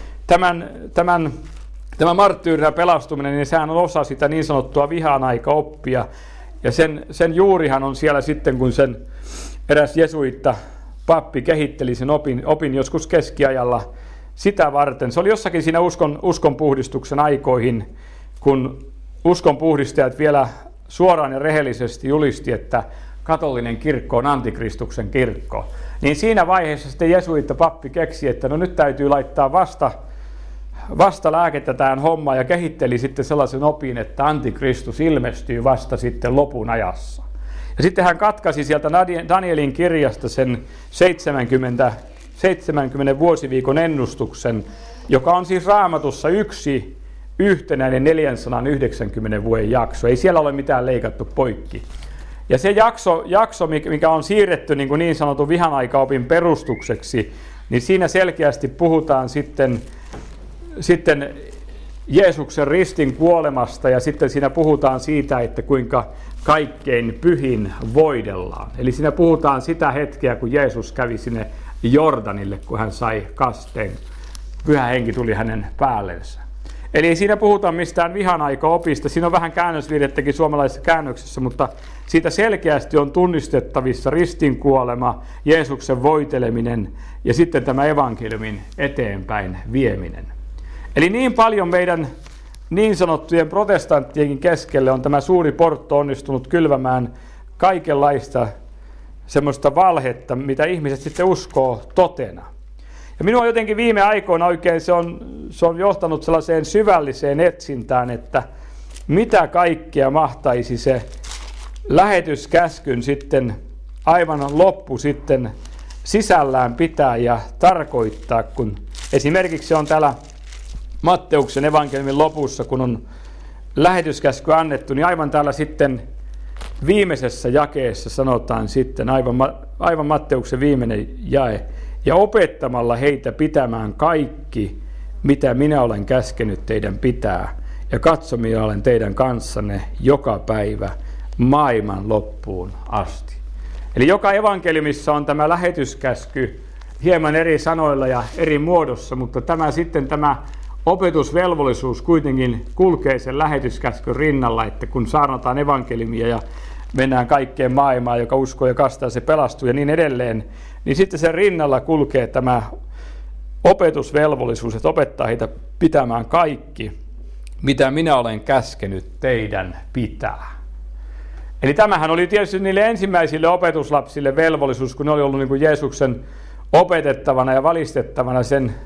tämä marttyyrinä pelastuminen, niin sehän on osa sitä niin sanottua vihan aika-oppia. Ja sen juurihan on siellä sitten, kun sen eräs jesuitta pappi kehitteli sen opin joskus keskiajalla sitä varten. Se oli jossakin siinä uskonpuhdistuksen aikoihin, kun uskonpuhdistajat vielä suoraan ja rehellisesti julisti, että katolinen kirkko on antikristuksen kirkko. Niin siinä vaiheessa sitten jesuitta pappi keksi, että no nyt täytyy laittaa vasta lääkettä tähän hommaan, ja kehitteli sitten sellaisen opin, että antikristus ilmestyy vasta sitten lopun ajassa. Ja sitten hän katkaisi sieltä Danielin kirjasta sen 70 vuosiviikon ennustuksen, joka on siis Raamatussa yksi yhtenäinen 490 vuoden jakso. Ei siellä ole mitään leikattu poikki. Ja se jakso mikä on siirretty niin sanotun vihan aika-opin perustukseksi, niin siinä selkeästi puhutaan sitten Jeesuksen ristin kuolemasta, ja sitten siinä puhutaan siitä, että kuinka kaikkein pyhin voidellaan. Eli siinä puhutaan sitä hetkeä, kun Jeesus kävi sinne Jordanille, kun hän sai kasteen. Pyhä henki tuli hänen päällensä. Eli ei siinä puhuta mistään vihan aika-opista. Siinä on vähän käännösvirhettäkin suomalaisessa käännöksessä, mutta siitä selkeästi on tunnistettavissa ristin kuolema, Jeesuksen voiteleminen ja sitten tämä evankeliumin eteenpäin vieminen. Eli niin paljon meidän niin sanottujen protestanttienkin keskelle on tämä suuri portto onnistunut kylvämään kaikenlaista semmoista valhetta, mitä ihmiset sitten uskoo totena. Ja minua jotenkin viime aikoina oikein se on johtanut sellaiseen syvälliseen etsintään, että mitä kaikkea mahtaisi se lähetyskäskyn sitten aivan loppu sitten sisällään pitää ja tarkoittaa, kun esimerkiksi se on täällä Matteuksen evankeliumin lopussa, kun on lähetyskäsky annettu, niin aivan täällä sitten viimeisessä jakeessa sanotaan sitten, aivan Matteuksen viimeinen jae, ja opettamalla heitä pitämään kaikki, mitä minä olen käskenyt teidän pitää, ja katso, minä olen teidän kanssanne joka päivä maailman loppuun asti. Eli joka evankeliumissa on tämä lähetyskäsky hieman eri sanoilla ja eri muodossa, mutta tämä opetusvelvollisuus kuitenkin kulkee sen lähetyskäskyn rinnalla, että kun saarnataan evankeliumia ja mennään kaikkeen maailmaan, joka uskoo ja kastaa, se pelastuu ja niin edelleen, niin sitten sen rinnalla kulkee tämä opetusvelvollisuus, että opettaa heitä pitämään kaikki, mitä minä olen käskenyt teidän pitää. Eli tämähän oli tietysti niille ensimmäisille opetuslapsille velvollisuus, kun ne oli ollut niin kuin Jeesuksen opetettavana ja valistettavana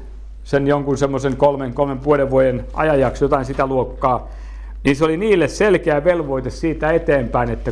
sen jonkun semmoisen 3,5 vuoden ajanjakso, jotain sitä luokkaa, niin se oli niille selkeä velvoite siitä eteenpäin, että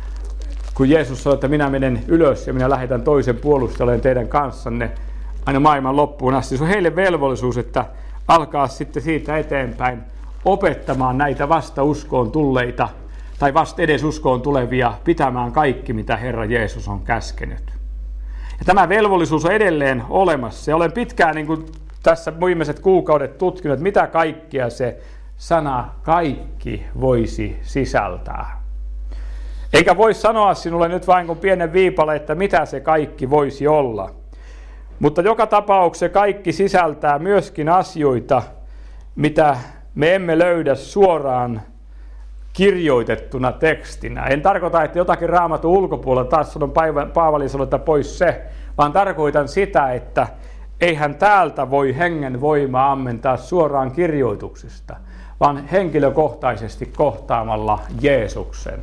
kun Jeesus sanoi, että minä menen ylös ja minä lähetän toisen puolustelemaan teidän kanssanne aina maailman loppuun asti. Se on heille velvollisuus, että alkaa sitten siitä eteenpäin opettamaan näitä vasta uskoon tulleita tai vasta edes uskoon tulevia pitämään kaikki, mitä Herra Jeesus on käskenyt. Ja tämä velvollisuus on edelleen olemassa. Ja olen pitkään niin kuin tässä viimeiset kuukaudet tutkinut, että mitä kaikkia se sana kaikki voisi sisältää. Eikä voi sanoa sinulle nyt vain kuin pienen viipale, että mitä se kaikki voisi olla. Mutta joka tapauksessa se kaikki sisältää myöskin asioita, mitä me emme löydä suoraan kirjoitettuna tekstinä. En tarkoita, että jotakin Raamatun ulkopuolella, taas sanon Paavali sanoi, että pois se, vaan tarkoitan sitä, että eihän täältä voi hengen voimaa ammentaa suoraan kirjoituksista, vaan henkilökohtaisesti kohtaamalla Jeesuksen.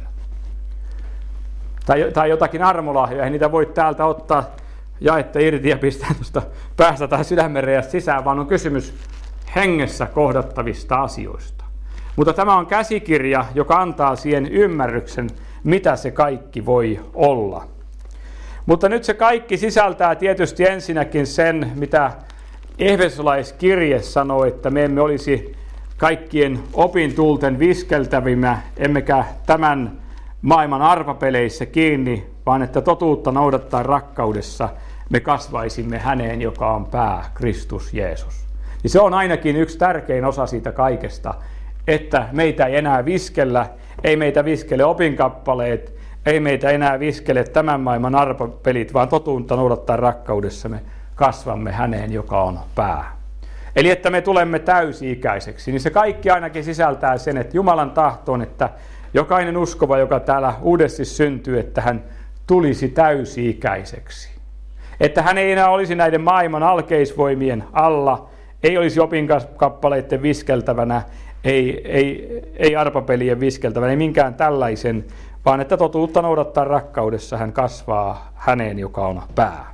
Tai jotakin armolahjoja, ei niitä voi täältä ottaa jaetta irti ja pistää tuosta päästä tai sydämenreiästä sisään, vaan on kysymys hengessä kohdattavista asioista. Mutta tämä on käsikirja, joka antaa siihen ymmärryksen, mitä se kaikki voi olla. Mutta nyt se kaikki sisältää tietysti ensinnäkin sen, mitä Efesolaiskirje sanoo, että me emme olisi kaikkien opintuulten viskeltävimä, emmekä tämän maailman arpapeleissä kiinni vaan että totuutta noudattaa rakkaudessa me kasvaisimme häneen, joka on pää, Kristus Jeesus. Niin se on ainakin yksi tärkein osa siitä kaikesta, että meitä ei enää viskellä, ei meitä viskele opinkappaleet, ei meitä enää viskele tämän maailman arpapelit, vaan totuutta noudattaa rakkaudessa me kasvamme häneen, joka on pää. Eli että me tulemme täysi-ikäiseksi, niin se kaikki ainakin sisältää sen, että Jumalan tahto on, että jokainen uskova, joka täällä uudesti syntyy, että hän tulisi täysi-ikäiseksi. Että hän ei enää olisi näiden maailman alkeisvoimien alla, ei olisi opinkappaleiden viskeltävänä, ei arpapelien viskeltävänä, ei minkään tällaisen, vaan että totuutta noudattaa rakkaudessa hän kasvaa häneen, joka on pää.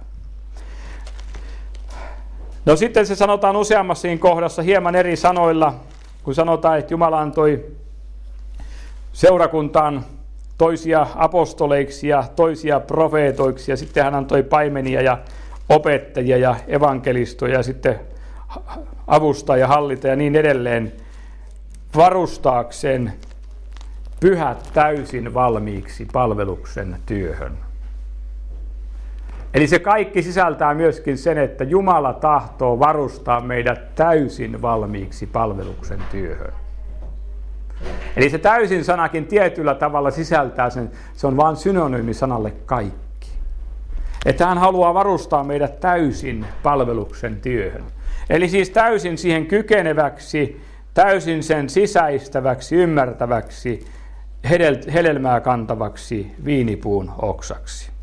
No sitten se sanotaan useammassakin kohdassa hieman eri sanoilla, kun sanotaan, että Jumala antoi seurakuntaan toisia apostoleiksi ja toisia profeetoiksi ja sitten hän antoi paimenia ja opettajia ja evankelistoja ja sitten avustaa ja hallita ja niin edelleen varustaakseen pyhät täysin valmiiksi palveluksen työhön. Eli se kaikki sisältää myöskin sen, että Jumala tahtoo varustaa meidät täysin valmiiksi palveluksen työhön. Eli se täysin sanakin tietyllä tavalla sisältää sen, se on vain synonyymi sanalle kaikki. Että hän haluaa varustaa meidät täysin palveluksen työhön. Eli siis täysin siihen kykeneväksi, täysin sen sisäistäväksi, ymmärtäväksi, hedelmää kantavaksi viinipuun oksaksi.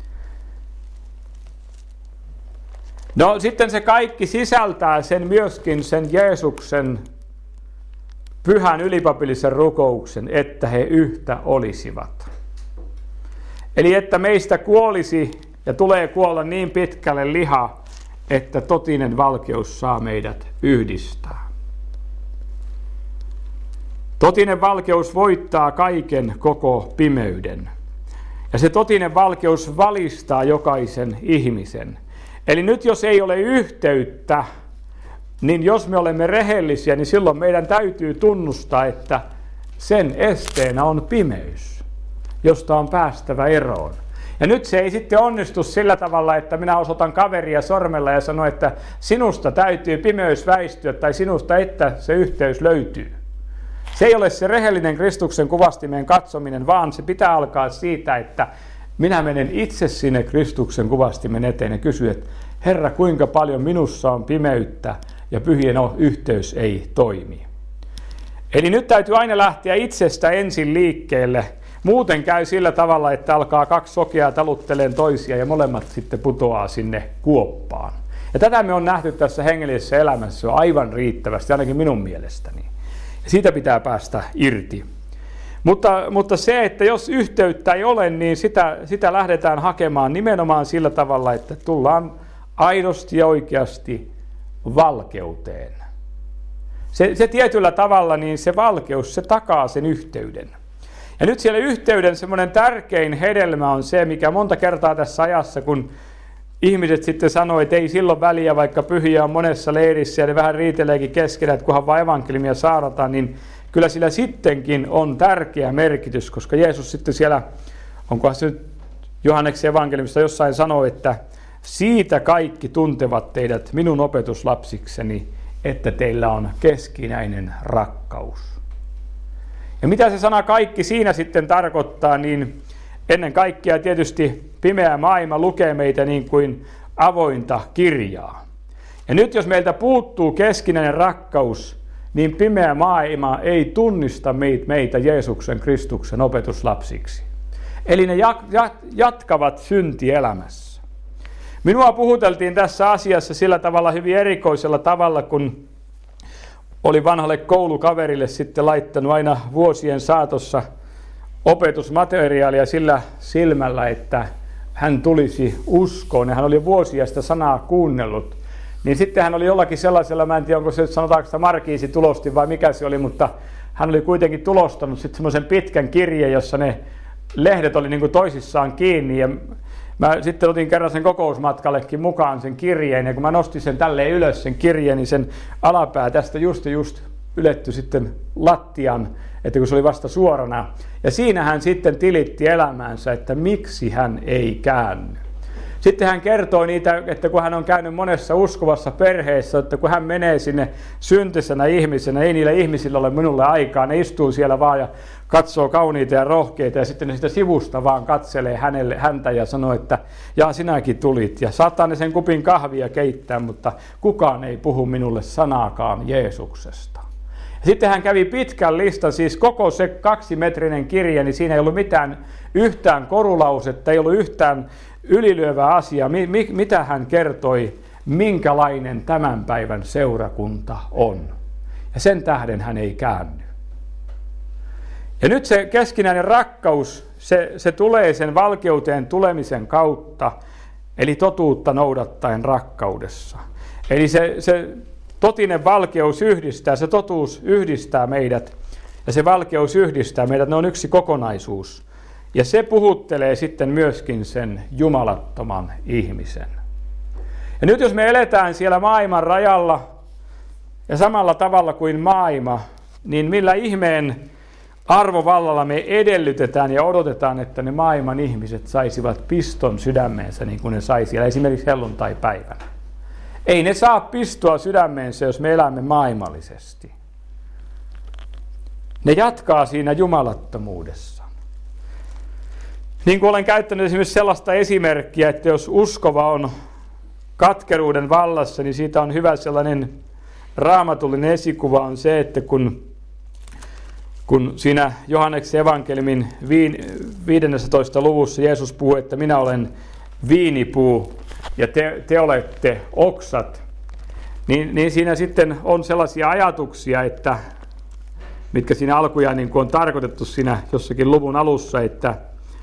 No sitten se kaikki sisältää sen myöskin sen Jeesuksen pyhän ylipapillisen rukouksen, että he yhtä olisivat. Eli että meistä kuolisi ja tulee kuolla niin pitkälle liha, että totinen valkeus saa meidät yhdistää. Totinen valkeus voittaa kaiken koko pimeyden. Ja se totinen valkeus valistaa jokaisen ihmisen. Eli nyt jos ei ole yhteyttä, niin jos me olemme rehellisiä, niin silloin meidän täytyy tunnustaa, että sen esteenä on pimeys, josta on päästävä eroon. Ja nyt se ei sitten onnistu sillä tavalla, että minä osoitan kaveria sormella ja sanon, että sinusta täytyy pimeys väistyä tai sinusta, että se yhteys löytyy. Se ei ole se rehellinen Kristuksen kuvastimeen katsominen, vaan se pitää alkaa siitä, että minä menen itse sinne Kristuksen kuvastimen eteen ja kysyn, että Herra, kuinka paljon minussa on pimeyttä ja pyhien yhteys ei toimi. Eli nyt täytyy aina lähteä itsestä ensin liikkeelle. Muuten käy sillä tavalla, että alkaa kaksi sokeaa talutteleen toisia ja molemmat sitten putoaa sinne kuoppaan. Ja tätä me on nähty tässä hengellisessä elämässä jo aivan riittävästi, ainakin minun mielestäni. Ja siitä pitää päästä irti. Mutta se, että jos yhteyttä ei ole, niin sitä lähdetään hakemaan nimenomaan sillä tavalla, että tullaan aidosti ja oikeasti valkeuteen. Se tietyllä tavalla, niin se valkeus, se takaa sen yhteyden. Ja nyt siellä yhteyden semmoinen tärkein hedelmä on se, mikä monta kertaa tässä ajassa, kun ihmiset sitten sanoo, että ei silloin väliä, vaikka pyhiä on monessa leirissä ja ne vähän riiteleekin keskenään, että kunhan vaan evankeliumia saarataan, niin kyllä sillä sittenkin on tärkeä merkitys, koska Jeesus sitten siellä, onkohan se nyt Johanneksen evankeliumista jossain sanoo, että siitä kaikki tuntevat teidät minun opetuslapsikseni, että teillä on keskinäinen rakkaus. Ja mitä se sana kaikki siinä sitten tarkoittaa, niin ennen kaikkea tietysti pimeä maailma lukee meitä niin kuin avointa kirjaa. Ja nyt jos meiltä puuttuu keskinäinen rakkaus, niin pimeä maailma ei tunnista meitä Jeesuksen Kristuksen opetuslapsiksi. Eli ne jatkavat syntielämässä. Minua puhuteltiin tässä asiassa sillä tavalla hyvin erikoisella tavalla, kun oli vanhalle koulukaverille sitten laittanut aina vuosien saatossa opetusmateriaalia sillä silmällä, että hän tulisi uskoon. Ja hän oli vuosia sitä sanaa kuunnellut. Niin sitten hän oli jollakin sellaisella, mä en tiedä onko se sanotaanko sitä markiisi tulosti vai mikä se oli, mutta hän oli kuitenkin tulostanut sitten semmoisen pitkän kirjeen, jossa ne lehdet oli niin kuin toisissaan kiinni. Ja mä sitten otin kerran sen kokousmatkallekin mukaan sen kirjeen, ja kun mä nostin sen tälleen ylös sen kirjeen, niin sen alapää tästä just yletty sitten lattian, että kun se oli vasta suorana. Ja siinä hän sitten tilitti elämäänsä, että miksi hän ei käänny. Sitten hän kertoi niitä, että kun hän on käynyt monessa uskovassa perheessä, että kun hän menee sinne syntisenä ihmisenä, ei niillä ihmisillä ole minulle aikaa, ne istuu siellä vaan ja katsoo kauniita ja rohkeita ja sitten ne sitä sivusta vaan katselee häntä ja sanoo, että jaa sinäkin tulit ja saattaa ne sen kupin kahvia keittää, mutta kukaan ei puhu minulle sanaakaan Jeesuksesta. Ja sitten hän kävi pitkän listan, siis koko se 2-metrinen kirja, niin siinä ei ollut yhtään korulausetta, ei ollut yhtään ylilyövää asiaa, mitä hän kertoi, minkälainen tämän päivän seurakunta on. Ja sen tähden hän ei käänny. Ja nyt se keskinäinen rakkaus, se tulee sen valkeuteen tulemisen kautta, eli totuutta noudattaen rakkaudessa. Eli se totinen valkeus yhdistää, se totuus yhdistää meidät, ja se valkeus yhdistää meidät, ne on yksi kokonaisuus. Ja se puhuttelee sitten myöskin sen jumalattoman ihmisen. Ja nyt jos me eletään siellä maailman rajalla ja samalla tavalla kuin maailma, niin millä ihmeen arvovallalla me edellytetään ja odotetaan, että ne maailman ihmiset saisivat piston sydämeensä niin kuin ne sai siellä esimerkiksi helluntai-päivänä. Ei ne saa pistoa sydämeensä, jos me elämme maailmallisesti. Ne jatkaa siinä jumalattomuudessa. Niin kuin olen käyttänyt esimerkiksi sellaista esimerkkiä, että jos uskova on katkeruuden vallassa, niin siitä on hyvä sellainen raamatullinen esikuva on se, että kun siinä Johanneksen evankeliumin 15. luvussa Jeesus puhuu, että minä olen viinipuu ja te olette oksat, niin siinä sitten on sellaisia ajatuksia, mitkä siinä alkujaan niin kuin on tarkoitettu siinä jossakin luvun alussa, että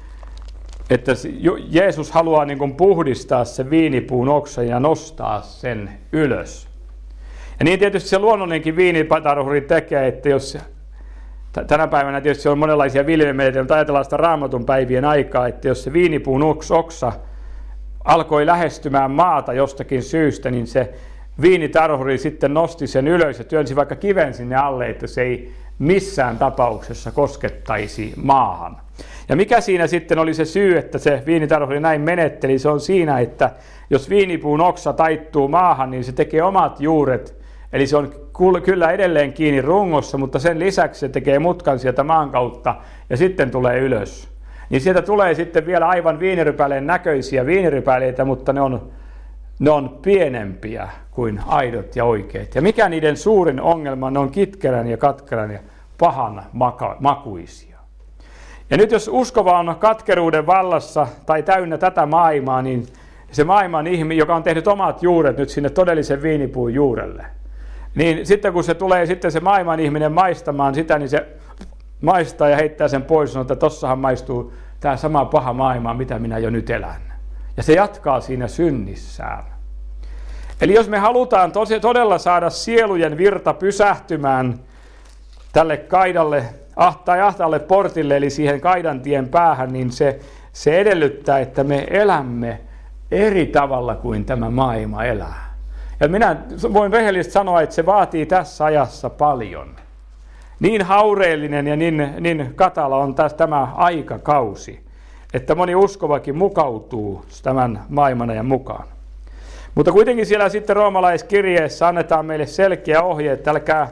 Jeesus haluaa niin kuin puhdistaa sen viinipuun oksan ja nostaa sen ylös. Ja niin tietysti se luonnollinenkin viinitarhuri tekee, että jos tänä päivänä tietysti on monenlaisia viljelymenetelmiä, mutta ajatellaan sitä Raamatun päivien aikaa, että jos se viinipuun oksa alkoi lähestymään maata jostakin syystä, niin se viinitarhuri sitten nosti sen ylös ja työnsi vaikka kiven sinne alle, että se ei missään tapauksessa koskettaisi maahan. Ja mikä siinä sitten oli se syy, että se viinitarhuri näin menetteli, se on siinä, että jos viinipuun oksa taittuu maahan, niin se tekee omat juuret, eli se on kyllä edelleen kiinni rungossa, mutta sen lisäksi se tekee mutkan sieltä maan kautta ja sitten tulee ylös. Niin sieltä tulee sitten vielä aivan viinirypäleen näköisiä viinirypäleitä, mutta ne on pienempiä kuin aidot ja oikeat. Ja mikä niiden suurin ongelma, ne on kitkerän ja katkeran ja pahan makuisia. Ja nyt jos uskova on katkeruuden vallassa tai täynnä tätä maailmaa, niin se maailman ihminen, joka on tehnyt omat juuret nyt sinne todellisen viinipuun juurelle, niin sitten kun se tulee sitten se maailman ihminen maistamaan sitä, niin se maistaa ja heittää sen pois, sanoo, että tossahan maistuu tämä sama paha maailma, mitä minä jo nyt elän. Ja se jatkaa siinä synnissään. Eli jos me halutaan todella saada sielujen virta pysähtymään tälle kaidalle, tai ahtaalle portille, eli siihen kaidantien päähän, niin se edellyttää, että me elämme eri tavalla kuin tämä maailma elää. Ja minä voin rehellisesti sanoa, että se vaatii tässä ajassa paljon. Niin haureellinen ja niin katala on tämä aikakausi, että moni uskovakin mukautuu tämän maailmanajan mukaan. Mutta kuitenkin siellä sitten roomalaiskirjeessä annetaan meille selkeä ohje, että älkää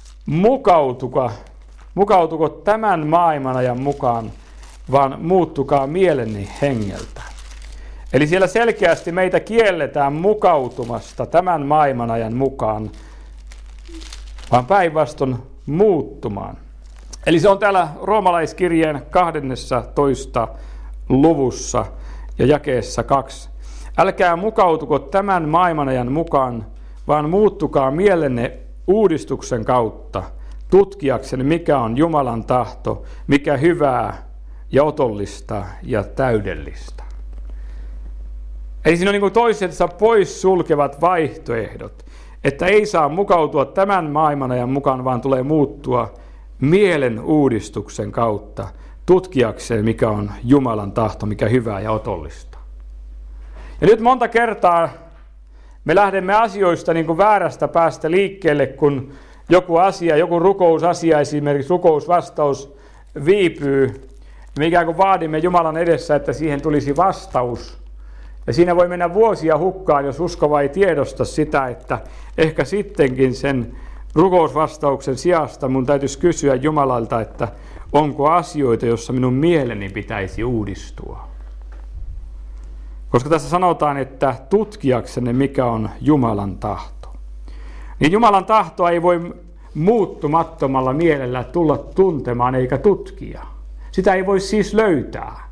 mukautuko tämän maailmanajan mukaan, vaan muuttukaa mielenne hengeltä. Eli siellä selkeästi meitä kielletään mukautumasta tämän maailmanajan mukaan, vaan päinvastoin muuttumaan. Eli se on täällä roomalaiskirjeen 12. luvussa ja jakeessa 2. Älkää mukautuko tämän maailmanajan mukaan, vaan muuttukaa mielenne uudistuksen kautta, tutkiakseni mikä on Jumalan tahto, mikä hyvää ja otollista ja täydellistä. Eli siinä on niin kuin toisensa pois sulkevat vaihtoehdot, että ei saa mukautua tämän maailmanajan mukaan, vaan tulee muuttua mielen uudistuksen kautta, tutkiakseen mikä on Jumalan tahto, mikä hyvää ja otollista. Ja nyt monta kertaa me lähdemme asioista niin kuin väärästä päästä liikkeelle, kun joku asia, joku rukousasia, esimerkiksi rukousvastaus viipyy, me ikään kuin vaadimme Jumalan edessä, että siihen tulisi vastaus. Ja siinä voi mennä vuosia hukkaan, jos uskova ei tiedosta sitä, että ehkä sittenkin sen rukousvastauksen sijasta mun täytyisi kysyä Jumalalta, että onko asioita, joissa minun mieleni pitäisi uudistua. Koska tässä sanotaan, että tutkiaksenne mikä on Jumalan tahto. Niin Jumalan tahtoa ei voi muuttumattomalla mielellä tulla tuntemaan eikä tutkia. Sitä ei voi siis löytää.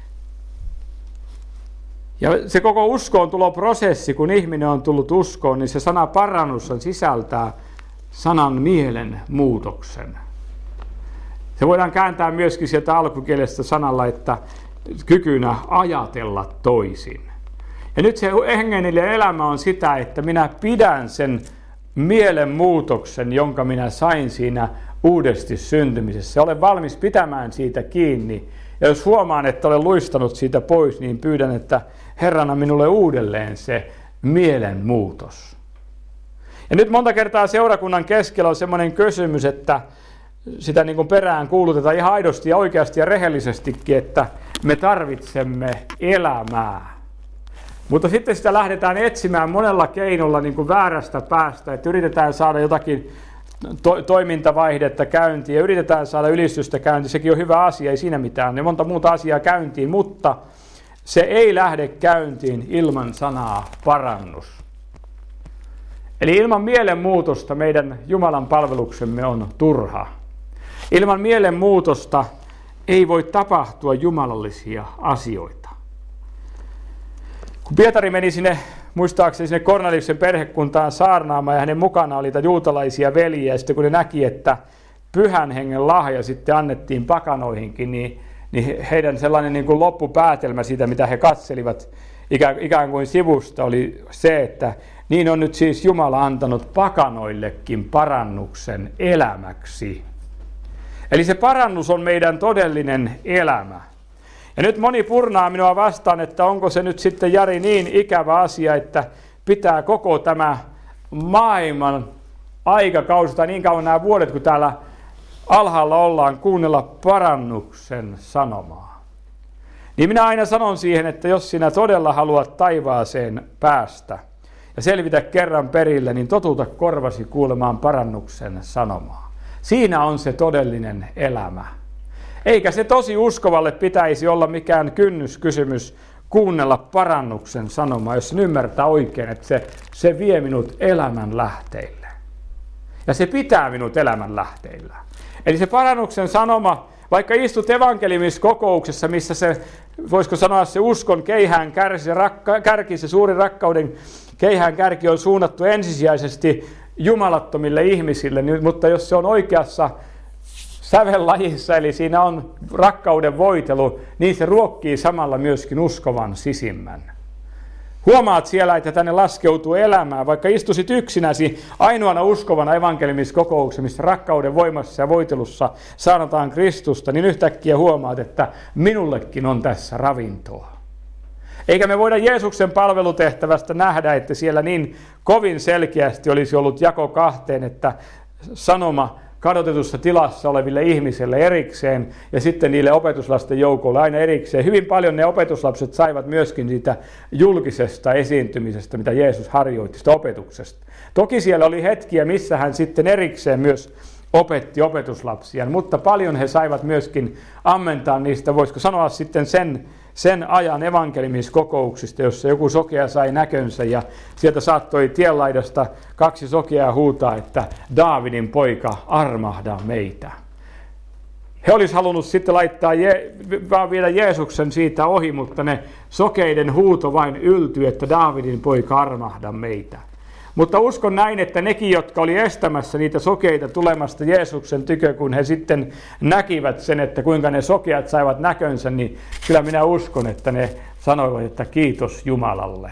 Ja se koko uskoontuloprosessi, kun ihminen on tullut uskoon, niin se sana parannus sisältää sanan mielen muutoksen. Se voidaan kääntää myöskin sieltä alkukielestä sanalla, että kykynä ajatella toisin. Ja nyt se hengellinen elämä on sitä, että minä pidän sen mielen muutoksen, jonka minä sain siinä uudesti syntymisessä. Olen valmis pitämään siitä kiinni. Ja jos huomaan, että olen luistanut siitä pois, niin pyydän, että Herrana minulle uudelleen se mielenmuutos. Ja nyt monta kertaa seurakunnan keskellä on semmoinen kysymys, että sitä niin kuin perään kuulutetaan ihan aidosti ja oikeasti ja rehellisestikin, että me tarvitsemme elämää. Mutta sitten sitä lähdetään etsimään monella keinolla niin kuin väärästä päästä, että yritetään saada jotakin toimintavaihdetta käyntiin ja yritetään saada ylistystä käyntiin. Sekin on hyvä asia, ei siinä mitään. Ne monta muuta asiaa käyntiin, mutta se ei lähde käyntiin ilman sanaa parannus. Eli ilman mielenmuutosta meidän Jumalan palveluksemme on turha. Ilman mielenmuutosta ei voi tapahtua jumalallisia asioita. Kun Pietari meni muistaakseni sinne Korneliuksen perhekuntaan saarnaamaan ja hänen mukana oli juutalaisia veljiä, ja sitten kun ne näki, että pyhän hengen lahja sitten annettiin pakanoihinkin, niin heidän sellainen niin kuin loppupäätelmä siitä, mitä he katselivat ikään kuin sivusta, oli se, että niin on nyt siis Jumala antanut pakanoillekin parannuksen elämäksi. Eli se parannus on meidän todellinen elämä. Ja nyt moni purnaa minua vastaan, että onko se nyt sitten, Jari, niin ikävä asia, että pitää koko tämä maailman aikakausi tai niin kauan nämä vuodet, kun täällä alhaalla ollaan, kuunnella parannuksen sanomaa. Niin minä aina sanon siihen, että jos sinä todella haluat taivaaseen päästä ja selvitä kerran perille, niin totuta korvasi kuulemaan parannuksen sanomaa. Siinä on se todellinen elämä. Eikä se tosi uskovalle pitäisi olla mikään kynnyskysymys kuunnella parannuksen sanomaa, jos sen ymmärtää oikein, että se vie minut elämän lähteille. Ja se pitää minut elämän lähteillä. Eli se parannuksen sanoma, vaikka istut evankeliumiskokouksessa, missä se, voisiko sanoa, se uskon keihään kärki, se suurin rakkauden keihään kärki on suunnattu ensisijaisesti jumalattomille ihmisille, mutta jos se on oikeassa sävellajissa, eli siinä on rakkauden voitelu, niin se ruokkii samalla myöskin uskovan sisimmän. Huomaat siellä, että tänne laskeutuu elämään, vaikka istuisit yksinäsi ainoana uskovana evankeliumiskokouksessa, missä rakkauden voimassa ja voitelussa saanataan Kristusta, niin yhtäkkiä huomaat, että minullekin on tässä ravintoa. Eikä me voida Jeesuksen palvelutehtävästä nähdä, että siellä niin kovin selkeästi olisi ollut jako kahteen, että sanoma kadotetussa tilassa oleville ihmisille erikseen ja sitten niille opetuslasten joukolle aina erikseen. Hyvin paljon ne opetuslapset saivat myöskin siitä julkisesta esiintymisestä, mitä Jeesus harjoitti, sitä opetuksesta. Toki siellä oli hetkiä, missä hän sitten erikseen myös opetti opetuslapsia, mutta paljon he saivat myöskin ammentaa niistä, voisiko sanoa sitten sen ajan evankeliumiskokouksista, jossa joku sokea sai näkönsä ja sieltä saattoi tienlaidasta 2 sokeaa huutaa, että Daavidin poika, armahda meitä. He olisi halunnut sitten vaan viedä Jeesuksen siitä ohi, mutta ne sokeiden huuto vain yltyi, että Daavidin poika, armahda meitä. Mutta uskon näin, että nekin, jotka oli estämässä niitä sokeita tulemasta Jeesuksen tykö, kun he sitten näkivät sen, että kuinka ne sokeat saivat näkönsä, niin kyllä minä uskon, että ne sanoivat, että kiitos Jumalalle.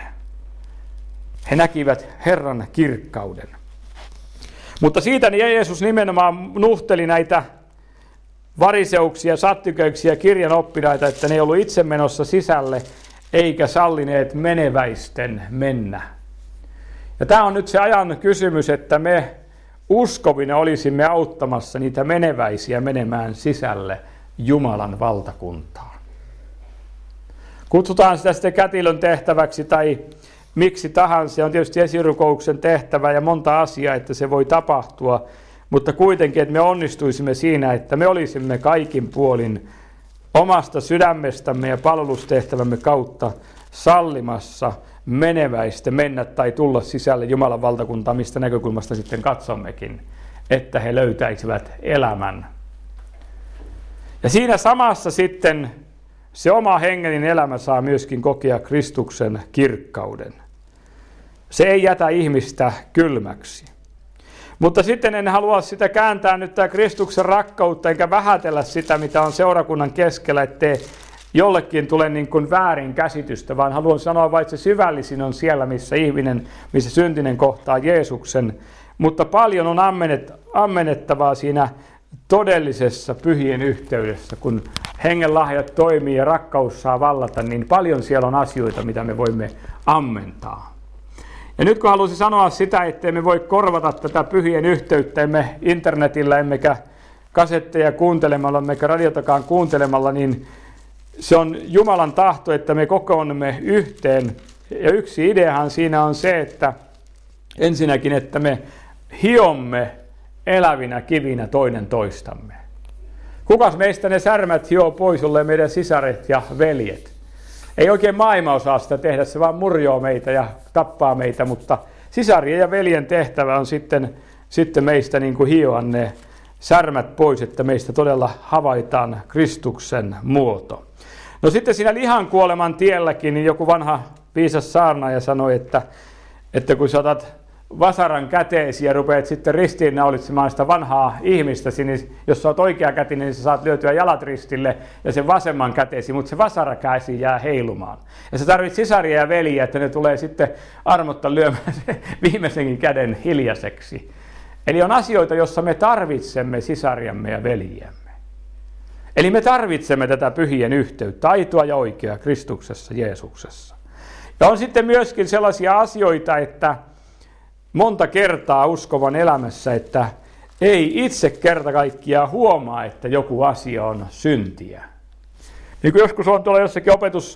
He näkivät Herran kirkkauden. Mutta siitä niin Jeesus nimenomaan nuhteli näitä variseuksia, sattyköyksiä, kirjanoppilaita, että ne ei ollut itse menossa sisälle, eikä sallineet meneväisten mennä. Ja tämä on nyt se ajan kysymys, että me uskovina olisimme auttamassa niitä meneväisiä menemään sisälle Jumalan valtakuntaan. Kutsutaan sitä sitten kätilön tehtäväksi tai miksi tahansa, se on tietysti esirukouksen tehtävä ja monta asiaa, että se voi tapahtua, mutta kuitenkin, että me onnistuisimme siinä, että me olisimme kaikin puolin omasta sydämestämme ja palvelustehtävämme kautta sallimassa meneväistä mennä tai tulla sisälle Jumalan valtakuntaan, mistä näkökulmasta sitten katsommekin, että he löytäisivät elämän. Ja siinä samassa sitten se oma hengellinen elämä saa myöskin kokea Kristuksen kirkkauden. Se ei jätä ihmistä kylmäksi. Mutta sitten en halua sitä kääntää nyt tämä Kristuksen rakkautta, enkä vähätellä sitä, mitä on seurakunnan keskellä, ettei jollekin tule niin kuin väärin käsitystä, vaan haluan sanoa vain, että se syvällisin on siellä, missä syntinen kohtaa Jeesuksen. Mutta paljon on ammennettavaa siinä todellisessa pyhien yhteydessä, kun hengen lahjat toimii ja rakkaus saa vallata, niin paljon siellä on asioita, mitä me voimme ammentaa. Ja nyt kun haluaisin sanoa sitä, että me voi korvata tätä pyhien yhteyttä, emme internetillä, emmekä kasetteja kuuntelemalla, emmekä radiotakaan kuuntelemalla, niin se on Jumalan tahto, että me kokoonnumme yhteen. Ja yksi ideahan siinä on se, että ensinnäkin, että me hiomme elävinä kivinä toinen toistamme. Kukas meistä ne särmät hioo pois, jollei meidän sisaret ja veljet? Ei oikein maailma osaa sitä tehdä, se vaan murjoo meitä ja tappaa meitä, mutta sisarien ja veljen tehtävä on sitten meistä niin kuin hioa ne särmät pois, että meistä todella havaitaan Kristuksen muoto. No sitten siinä lihan kuoleman tielläkin niin joku vanha viisas saarnaaja sanoi, että kun sä otat vasaran käteesi ja rupeat sitten ristiinnaulitsemaan sitä vanhaa ihmistäsi, niin jos sä oot oikeakätinen, niin sä saat lyötyä jalat ristille ja sen vasemman käteesi, mutta se vasarakäsi jää heilumaan. Ja sä tarvit sisaria ja veliä, että ne tulee sitten armotta lyömään viimeisenkin käden hiljaiseksi. Eli on asioita, joissa me tarvitsemme sisariamme ja veljiämme. Eli me tarvitsemme tätä pyhien yhteyttä, aitoa ja oikeaa Kristuksessa, Jeesuksessa. Ja on sitten myöskin sellaisia asioita, että monta kertaa uskovan elämässä, että ei itse kerta kaikkiaan huomaa, että joku asia on syntiä. Niin kuin joskus on tuolla jossakin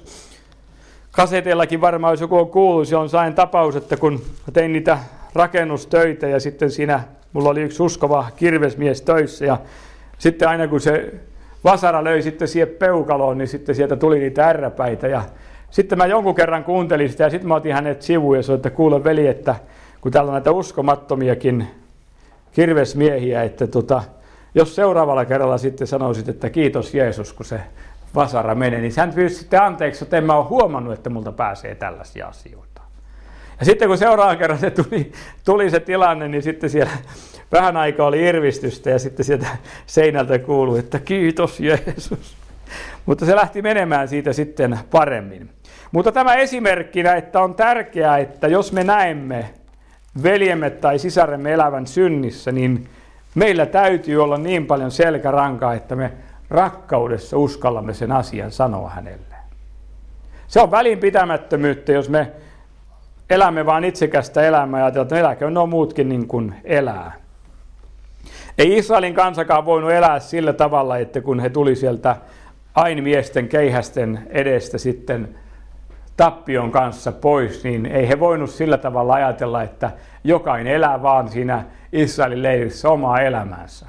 opetuskasetellakin varmaan, jos joku on kuullut, se on sain tapaus, että kun tein niitä rakennustöitä ja sitten siinä mulla oli yksi uskova kirvesmies töissä ja sitten aina kun se vasara löi sitten siihen peukaloon, niin sitten sieltä tuli niitä ärräpäitä ja sitten mä jonkun kerran kuuntelin sitä ja sitten mä otin hänet sivuun ja sanoin, että kuule veli, että kun täällä on näitä uskomattomiakin kirvesmiehiä, että jos seuraavalla kerralla sitten sanoisit, että kiitos Jeesus, kun se vasara menee, niin hän pyysi sitten anteeksi, että en mä ole huomannut, että multa pääsee tällaisia asioita. Ja sitten kun seuraavan kerran se tuli se tilanne, niin sitten siellä vähän aikaa oli irvistystä ja sitten sieltä seinältä kuului, että kiitos Jeesus. Mutta se lähti menemään siitä sitten paremmin. Mutta tämä esimerkkinä, että on tärkeää, että jos me näemme veljemme tai sisaremme elävän synnissä, niin meillä täytyy olla niin paljon selkärankaa, että me rakkaudessa uskallamme sen asian sanoa hänelle. Se on välinpitämättömyyttä, jos me elämme vain itsekästä elämää ja ajatellaan, että eläköön nuo muutkin niin kuin elää. Ei Israelin kansakaan voinut elää sillä tavalla, että kun he tuli sieltä ainimiesten keihästen edestä sitten tappion kanssa pois, niin ei he voinut sillä tavalla ajatella, että jokainen elää vaan siinä Israelin leirissä omaa elämäänsä.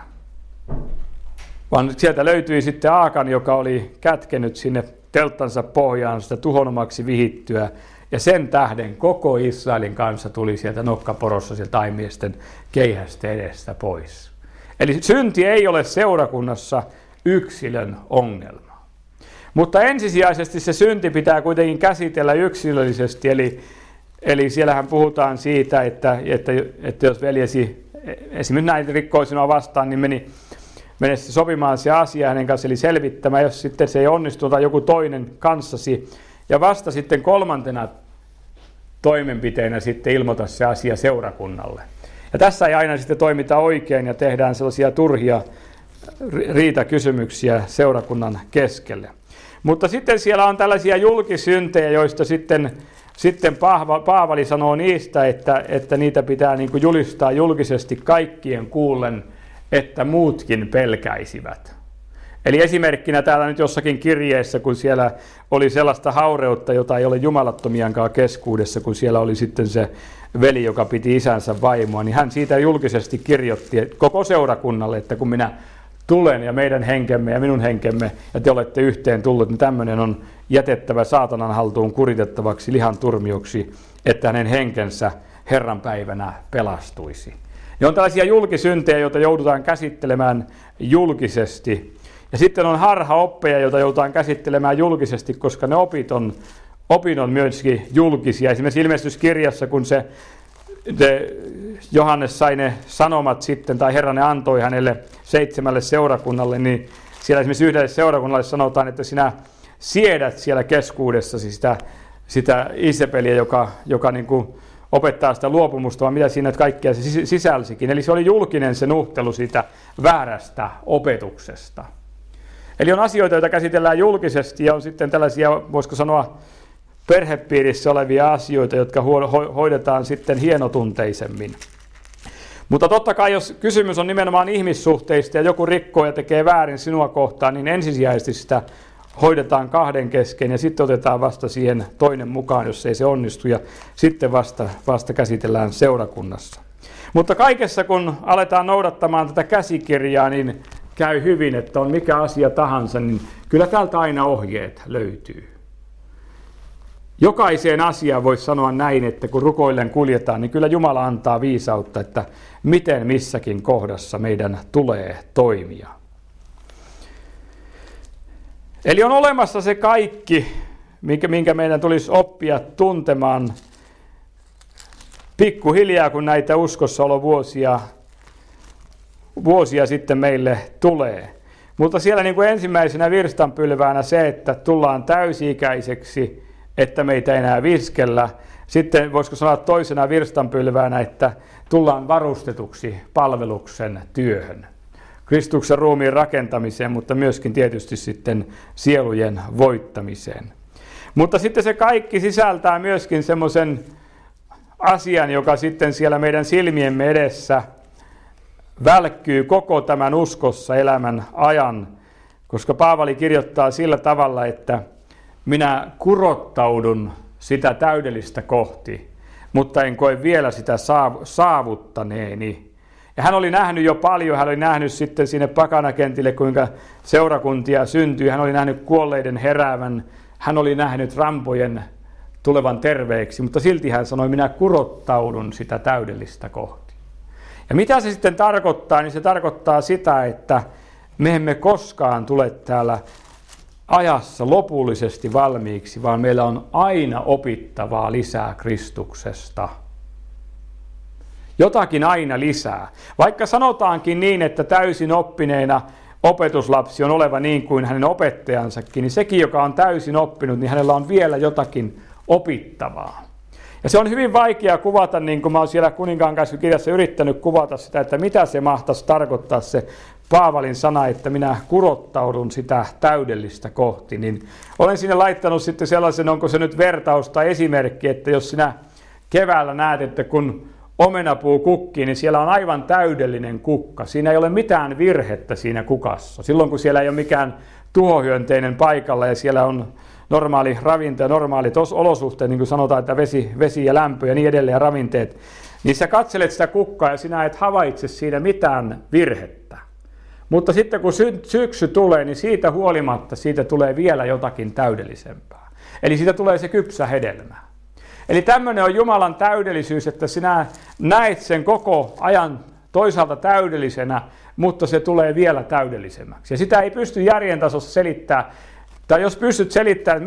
Vaan sieltä löytyi sitten Aakan, joka oli kätkenyt sinne telttansa pohjaan sitä tuhonomaksi vihittyä, ja sen tähden koko Israelin kanssa tuli sieltä nokkaporossa sieltä ainimiesten keihästen edestä pois. Eli synti ei ole seurakunnassa yksilön ongelma. Mutta ensisijaisesti se synti pitää kuitenkin käsitellä yksilöllisesti, eli siellähän puhutaan siitä, että jos veljesi esimerkiksi näin rikkoi sinua vastaan, niin mene sopimaan se asia hänen kanssa, eli selvittämään, jos sitten se ei onnistu tai joku toinen kanssasi. Ja vasta sitten kolmantena toimenpiteenä sitten ilmoita se asia seurakunnalle. Ja tässä ei aina sitten toimita oikein ja tehdään sellaisia turhia riitakysymyksiä seurakunnan keskelle. Mutta sitten siellä on tällaisia julkisyntejä, joista sitten sitten Paavali sanoo niistä, että niitä pitää niin kuin julistaa julkisesti kaikkien kuullen, että muutkin pelkäisivät. Eli esimerkkinä täällä nyt jossakin kirjeessä, kun siellä oli sellaista haureutta, jota ei ole jumalattomiankaan keskuudessa, kun siellä oli sitten se veli, joka piti isänsä vaimoa, niin hän siitä julkisesti kirjoitti koko seurakunnalle, että kun minä tulen ja meidän henkemme ja minun henkemme ja te olette yhteen tullut, niin tämmöinen on jätettävä saatanan haltuun kuritettavaksi lihan turmioksi, että hänen henkensä Herran päivänä pelastuisi. Ne on tällaisia julkisyntejä, joita joudutaan käsittelemään julkisesti. Ja sitten on harhaoppeja, joita joudutaan käsittelemään julkisesti, koska ne opin on myöskin julkisia. Esimerkiksi ilmestyskirjassa, kun se Johannes sai ne sanomat sitten, tai Herra ne antoi hänelle 7 seurakunnalle, niin siellä esimerkiksi yhdelle seurakunnalle sanotaan, että sinä siedät siellä keskuudessasi sitä Isabeliä, joka niin kuin opettaa sitä luopumusta, vaan mitä siinä kaikkea se sisälsikin. Eli se oli julkinen se nuhtelu siitä väärästä opetuksesta. Eli on asioita, joita käsitellään julkisesti, ja on sitten tällaisia, voisiko sanoa, perhepiirissä olevia asioita, jotka hoidetaan sitten hienotunteisemmin. Mutta totta kai, jos kysymys on nimenomaan ihmissuhteista ja joku rikkoo ja tekee väärin sinua kohtaan, niin ensisijaisesti sitä hoidetaan 2 kesken ja sitten otetaan vasta siihen toinen mukaan, jos ei se onnistu, ja sitten vasta käsitellään seurakunnassa. Mutta kaikessa, kun aletaan noudattamaan tätä käsikirjaa, niin käy hyvin, että on mikä asia tahansa, niin kyllä täältä aina ohjeet löytyy. Jokaiseen asiaan voisi sanoa näin, että kun rukoillen kuljetaan, niin kyllä Jumala antaa viisautta, että miten missäkin kohdassa meidän tulee toimia. Eli on olemassa se kaikki, minkä meidän tulisi oppia tuntemaan pikkuhiljaa, kun näitä uskossaolovuosia sitten meille tulee. Mutta siellä niin kuin ensimmäisenä virstanpylväänä se, että tullaan täysi-ikäiseksi, että meitä ei enää viskellä. Sitten voisiko sanoa toisena virstanpylväänä, että tullaan varustetuksi palveluksen työhön. Kristuksen ruumiin rakentamiseen, mutta myöskin tietysti sitten sielujen voittamiseen. Mutta sitten se kaikki sisältää myöskin semmoisen asian, joka sitten siellä meidän silmiemme edessä välkkyy koko tämän uskossa elämän ajan, koska Paavali kirjoittaa sillä tavalla, että minä kurottaudun sitä täydellistä kohti, mutta en koe vielä sitä saavuttaneeni. Ja hän oli nähnyt jo paljon, hän oli nähnyt sitten sinne pakanakentille, kuinka seurakuntia syntyy, hän oli nähnyt kuolleiden heräävän, hän oli nähnyt rampojen tulevan terveeksi, mutta silti hän sanoi, minä kurottaudun sitä täydellistä kohti. Ja mitä se sitten tarkoittaa, niin se tarkoittaa sitä, että me emme koskaan tule täällä ajassa lopullisesti valmiiksi, vaan meillä on aina opittavaa lisää Kristuksesta. Jotakin aina lisää. Vaikka sanotaankin niin, että täysin oppineena opetuslapsi on oleva niin kuin hänen opettajansakin, niin sekin, joka on täysin oppinut, niin hänellä on vielä jotakin opittavaa. Ja se on hyvin vaikea kuvata, niin kuin mä olen siellä Kuninkaankäskykirjassa yrittänyt kuvata sitä, että mitä se mahtaisi tarkoittaa se Paavalin sana, että minä kurottaudun sitä täydellistä kohti. Niin olen sinne laittanut sitten sellaisen, onko se nyt vertaus tai esimerkki, että jos sinä keväällä näet, että kun omenapuu kukkii, niin siellä on aivan täydellinen kukka. Siinä ei ole mitään virhettä siinä kukassa. Silloin kun siellä ei ole mikään tuhohyönteinen paikalla ja siellä on normaali ravinto ja normaalit olosuhteet, niin kuin sanotaan, että vesi ja lämpö ja niin edelleen ja ravinteet, niin sä katselet sitä kukkaa ja sinä et havaitse siinä mitään virhettä. Mutta sitten kun syksy tulee, niin siitä huolimatta siitä tulee vielä jotakin täydellisempää. Eli siitä tulee se kypsä hedelmä. Eli tämmöinen on Jumalan täydellisyys, että sinä näet sen koko ajan toisaalta täydellisenä, mutta se tulee vielä täydellisemmäksi. Ja sitä ei pysty järjen tasossa selittämään. Tai jos pystyt selittämään,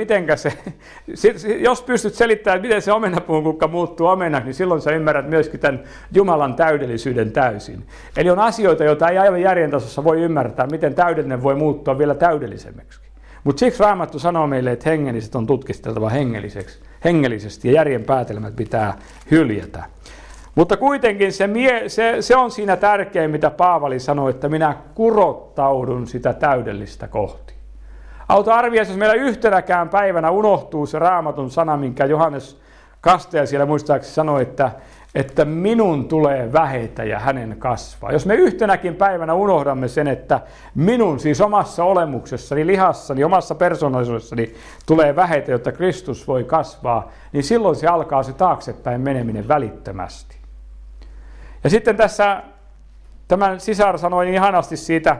miten se omenapuun kukka muuttuu omenaksi, niin silloin sä ymmärrät myöskin tämän Jumalan täydellisyyden täysin. Eli on asioita, joita ei aivan järjen tasossa voi ymmärtää, miten täydellinen voi muuttua vielä täydellisemmäksi. Mutta siksi Raamattu sanoo meille, että hengelliset on tutkisteltava hengellisesti ja järjen päätelmät pitää hyljätä. Mutta kuitenkin se on siinä tärkein, mitä Paavali sanoi, että minä kurottaudun sitä täydellistä kohti. Auta arvioida, jos meillä yhtenäkään päivänä unohtuu se Raamatun sana, minkä Johannes kastaja siellä muistaakseni sanoi, että minun tulee vähetä ja hänen kasvaa. Jos me yhtenäkin päivänä unohdamme sen, että minun siis omassa olemuksessani, lihassani, omassa persoonallisuudessani tulee vähetä, jotta Kristus voi kasvaa, niin silloin se alkaa se taaksepäin meneminen välittömästi. Ja sitten tässä tämän sisar sanoi niin ihanasti siitä,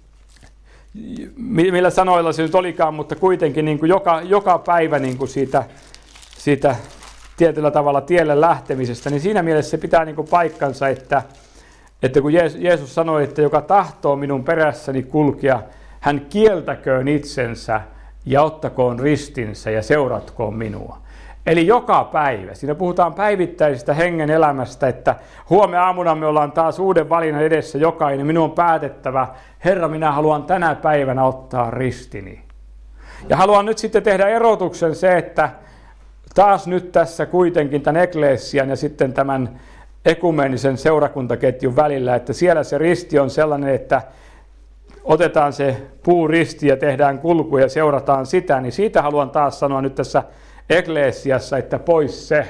millä sanoilla se nyt olikaan, mutta kuitenkin niin kuin joka päivä niin kuin siitä tietyllä tavalla tielle lähtemisestä, niin siinä mielessä se pitää niin kuin paikkansa, että kun Jeesus sanoi, että joka tahtoo minun perässäni kulkea, hän kieltäköön itsensä ja ottakoon ristinsä ja seuratkoon minua. Eli joka päivä. Siinä puhutaan päivittäisestä hengen elämästä, että huomenna aamuna me ollaan taas uuden valinnan edessä jokainen. Minun on päätettävä, Herra, minä haluan tänä päivänä ottaa ristini. Ja haluan nyt sitten tehdä erotuksen se, että taas nyt tässä kuitenkin tämän ekleesian ja sitten tämän ekumeenisen seurakuntaketjun välillä, että siellä se risti on sellainen, että otetaan se puuristi ja tehdään kulku ja seurataan sitä, niin siitä haluan taas sanoa nyt tässä ekleesiassa, että pois se.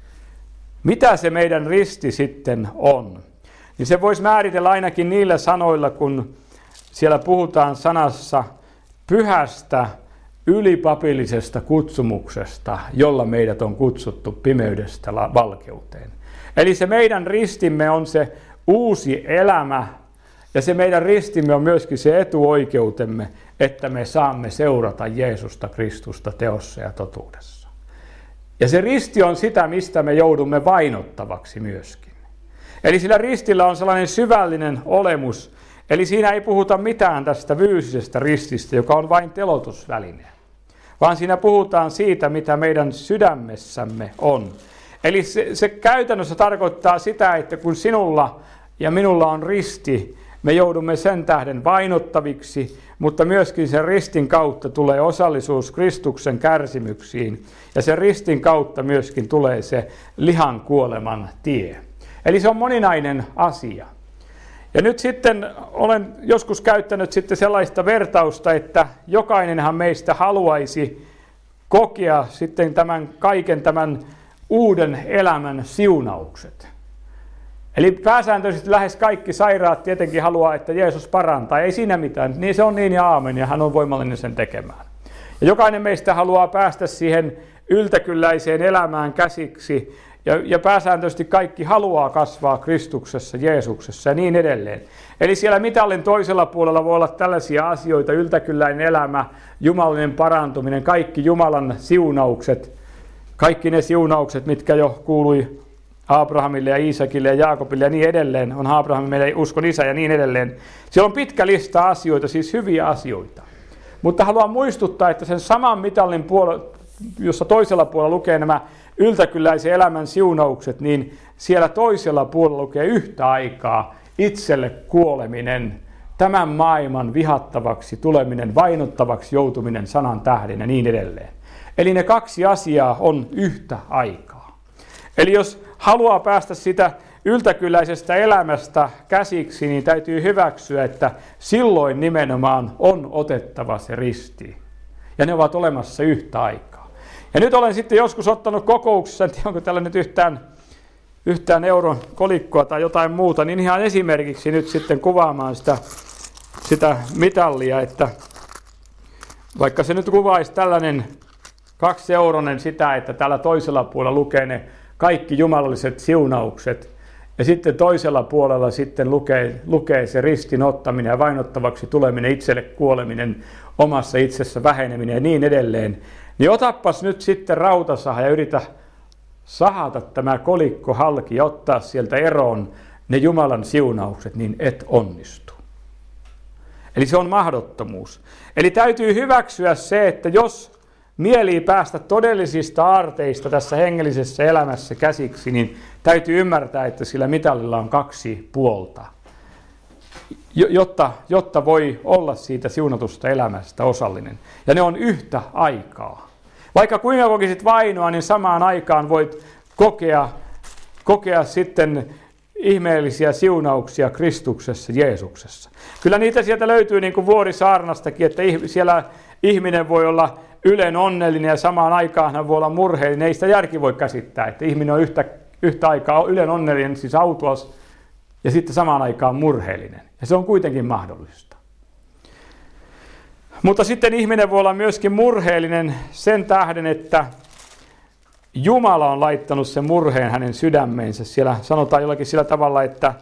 Mitä se meidän risti sitten on? Niin se voisi määritellä ainakin niillä sanoilla, kun siellä puhutaan sanassa pyhästä ylipapillisesta kutsumuksesta, jolla meidät on kutsuttu pimeydestä valkeuteen. Eli se meidän ristimme on se uusi elämä, ja se meidän ristimme on myöskin se etuoikeutemme, että me saamme seurata Jeesusta Kristusta teossa ja totuudessa. Ja se risti on sitä, mistä me joudumme vainottavaksi myöskin. Eli sillä ristillä on sellainen syvällinen olemus, eli siinä ei puhuta mitään tästä fyysisestä rististä, joka on vain teloitusväline, vaan siinä puhutaan siitä, mitä meidän sydämessämme on. Eli se käytännössä tarkoittaa sitä, että kun sinulla ja minulla on risti, me joudumme sen tähden vainottaviksi, mutta myöskin sen ristin kautta tulee osallisuus Kristuksen kärsimyksiin, ja sen ristin kautta myöskin tulee se lihan kuoleman tie. Eli se on moninainen asia. Ja nyt sitten olen joskus käyttänyt sitten sellaista vertausta, että jokainenhan meistä haluaisi kokea sitten kaiken tämän uuden elämän siunaukset. Eli pääsääntöisesti lähes kaikki sairaat tietenkin haluaa, että Jeesus parantaa. Ei siinä mitään, niin se on niin ja aamen, ja hän on voimallinen sen tekemään. Ja jokainen meistä haluaa päästä siihen yltäkylläiseen elämään käsiksi, ja pääsääntöisesti kaikki haluaa kasvaa Kristuksessa, Jeesuksessa ja niin edelleen. Eli siellä mitalin toisella puolella voi olla tällaisia asioita, yltäkylläinen elämä, jumalinen parantuminen, kaikki Jumalan siunaukset, kaikki ne siunaukset, mitkä jo kuului Abrahamille ja Iisakille ja Jaakobille ja niin edelleen, on Abraham meidän uskon isä ja niin edelleen. Siellä on pitkä lista asioita, siis hyviä asioita. Mutta haluan muistuttaa, että sen saman mitalin puolella, jossa toisella puolella lukee nämä yltäkylläisen elämän siunaukset, niin siellä toisella puolella lukee yhtä aikaa itselle kuoleminen, tämän maailman vihattavaksi tuleminen, vainottavaksi joutuminen sanan tähden ja niin edelleen. Eli ne kaksi asiaa on yhtä aikaa. Eli jos haluaa päästä sitä yltäkylläisestä elämästä käsiksi, niin täytyy hyväksyä, että silloin nimenomaan on otettava se risti. Ja ne ovat olemassa yhtä aikaa. Ja nyt olen sitten joskus ottanut kokouksessa, en tiedä onko tällä nyt yhtään euron kolikkoa tai jotain muuta, niin ihan esimerkiksi nyt sitten kuvaamaan sitä mitallia, että vaikka se nyt kuvaisi tällainen 2-euronen sitä, että täällä toisella puolella lukee ne kaikki jumalalliset siunaukset, ja sitten toisella puolella sitten lukee se ristin ottaminen ja vainottavaksi tuleminen, itselle kuoleminen, omassa itsessä väheneminen ja niin edelleen. Niin otappas nyt sitten rautasaha ja yritä sahata tämä kolikko halki ja ottaa sieltä eroon ne Jumalan siunaukset, niin et onnistu. Eli se on mahdottomuus. Eli täytyy hyväksyä se, että jos mielii päästä todellisista aarteista tässä hengellisessä elämässä käsiksi, niin täytyy ymmärtää, että sillä mitalilla on 2 puolta, jotta voi olla siitä siunatusta elämästä osallinen. Ja ne on yhtä aikaa. Vaikka kuinka kokisit vainoa, niin samaan aikaan voit kokea sitten ihmeellisiä siunauksia Kristuksessa, Jeesuksessa. Kyllä niitä sieltä löytyy niin kuin vuorisaarnastakin, että siellä ihminen voi olla ylen onnellinen ja samaan aikaan hän voi olla murheellinen. Ei sitä järki voi käsittää, että ihminen on yhtä aikaa ylen onnellinen, siis autuas, ja sitten samaan aikaan murheellinen. Ja se on kuitenkin mahdollista. Mutta sitten ihminen voi olla myöskin murheellinen sen tähden, että Jumala on laittanut sen murheen hänen sydämeensä. Siellä sanotaan jollakin sillä tavalla, että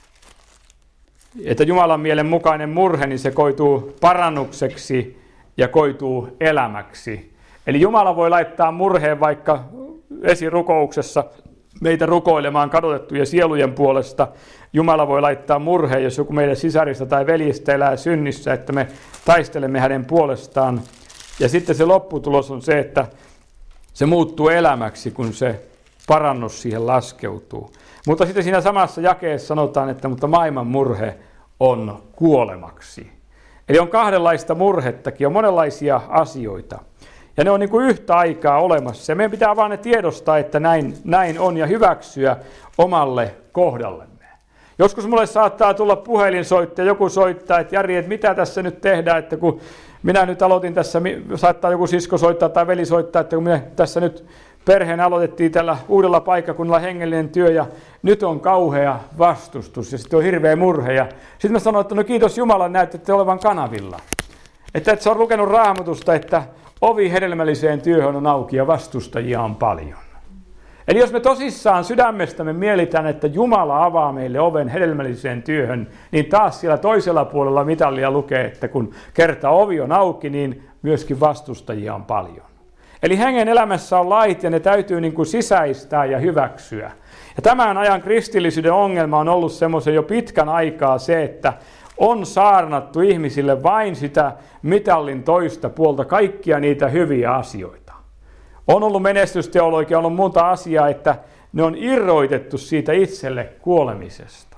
Jumalan mielen mukainen murhe, niin se koituu parannukseksi ja koituu elämäksi. Eli Jumala voi laittaa murheen vaikka esirukouksessa meitä rukoilemaan kadotettujen sielujen puolesta. Jumala voi laittaa murheen, jos joku meidän sisarista tai veljestä elää synnissä, että me taistelemme hänen puolestaan. Ja sitten se lopputulos on se, että se muuttuu elämäksi, kun se parannus siihen laskeutuu. Mutta sitten siinä samassa jakeessa sanotaan, että mutta maailman murhe on kuolemaksi. Eli on kahdenlaista murhettakin, on monenlaisia asioita. Ja ne on niin kuin yhtä aikaa olemassa. Ja meidän pitää vaan ne tiedostaa, että näin on ja hyväksyä omalle kohdallemme. Joskus mulle saattaa tulla puhelinsoittaja, joku soittaa, että Jari, että mitä tässä nyt tehdään, että kun minä nyt aloitin tässä, saattaa joku sisko soittaa tai veli soittaa, että kun me tässä nyt perheen aloitettiin tällä uudella paikkakunnalla hengellinen työ ja nyt on kauhea vastustus ja sitten on hirveä murhe. Ja sitten mä sanoin, että no kiitos Jumalan näytätte olevan kanavilla. Että et sä oot lukenut Raamatusta, että ovi hedelmälliseen työhön on auki ja vastustajia on paljon. Eli jos me tosissaan sydämestämme mielitään, että Jumala avaa meille oven hedelmälliseen työhön, niin taas siellä toisella puolella mitallia lukee, että kun kerta ovi on auki, niin myöskin vastustajia on paljon. Eli hengen elämässä on lait ja ne täytyy niin kuin sisäistää ja hyväksyä. Ja tämän ajan kristillisyyden ongelma on ollut semmoisen jo pitkän aikaa se, että on saarnattu ihmisille vain sitä mitallin toista puolta, kaikkia niitä hyviä asioita. On ollut menestysteologia, on ollut monta asiaa, että ne on irroitettu siitä itselle kuolemisesta.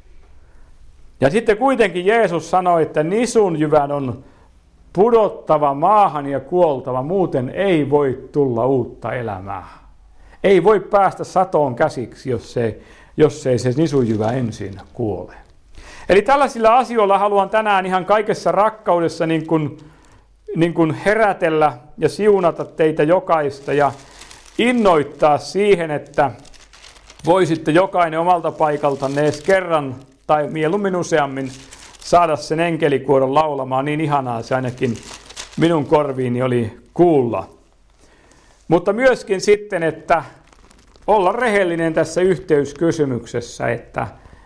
Ja sitten kuitenkin Jeesus sanoi, että nisun jyvän on pudottava maahan ja kuoltava, muuten ei voi tulla uutta elämää. Ei voi päästä satoon käsiksi, jos ei se nisunjyvä ensin kuole. Eli tällaisilla asioilla haluan tänään ihan kaikessa rakkaudessa niin kuin herätellä ja siunata teitä jokaista ja innoittaa siihen, että voisitte jokainen omalta paikaltanne edes kerran tai mieluummin useammin saada sen enkelikuoron laulamaan. Niin ihanaa se ainakin minun korviini oli kuulla. Mutta myöskin sitten, että olla rehellinen tässä yhteyskysymyksessä, että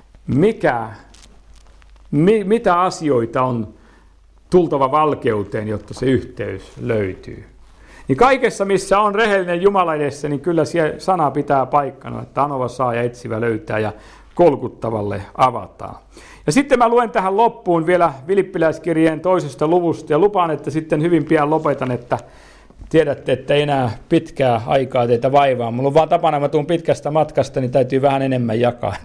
mitä asioita on tultava valkeuteen, jotta se yhteys löytyy. Niin kaikessa, missä on rehellinen Jumala edessä, niin kyllä siellä sana pitää paikkana, että anova saa ja etsivä löytää ja kolkuttavalle avataan. Ja sitten mä luen tähän loppuun vielä Filippiläiskirjeen 2. luvusta ja lupaan, että sitten hyvin pian lopetan, että tiedätte, että ei enää pitkää aikaa teitä vaivaa. Mulla on vaan tapana, mä tuun pitkästä matkasta, niin täytyy vähän enemmän jakaa.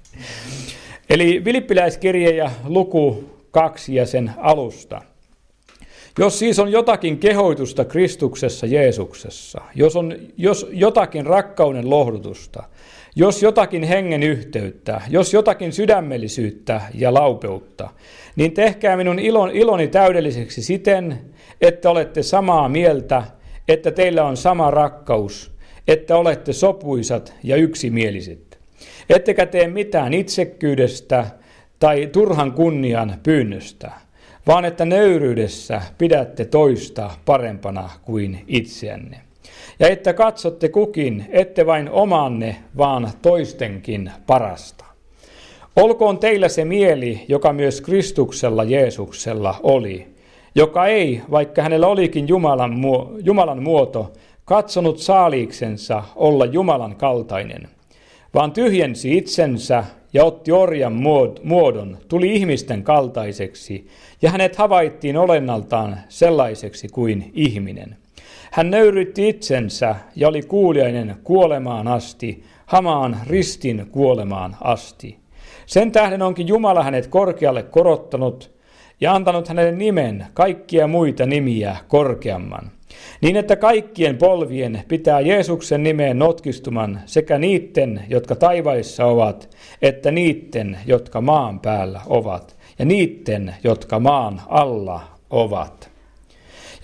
Eli Filippiläiskirje ja luku 2 ja sen alusta. Jos siis on jotakin kehoitusta Kristuksessa Jeesuksessa, jos jotakin rakkauden lohdutusta, jos jotakin hengen yhteyttä, jos jotakin sydämellisyyttä ja laupeutta, niin tehkää minun iloni täydelliseksi siten, että olette samaa mieltä, että teillä on sama rakkaus, että olette sopuisat ja yksimieliset. Ettekä tee mitään itsekkyydestä tai turhan kunnian pyynnöstä, vaan että nöyryydessä pidätte toista parempana kuin itseänne. Ja että katsotte kukin, ette vain omanne, vaan toistenkin parasta. Olkoon teillä se mieli, joka myös Kristuksella Jeesuksella oli, joka ei, vaikka hänellä olikin Jumalan muoto, katsonut saaliiksensa olla Jumalan kaltainen, vaan tyhjensi itsensä ja otti orjan muodon, tuli ihmisten kaltaiseksi, ja hänet havaittiin olennaltaan sellaiseksi kuin ihminen. Hän nöyrytti itsensä ja oli kuuliainen kuolemaan asti, hamaan ristin kuolemaan asti. Sen tähden onkin Jumala hänet korkealle korottanut ja antanut hänelle nimen kaikkia muita nimiä korkeamman, niin että kaikkien polvien pitää Jeesuksen nimeen notkistuman sekä niiden, jotka taivaissa ovat, että niiden, jotka maan päällä ovat, ja niiden, jotka maan alla ovat.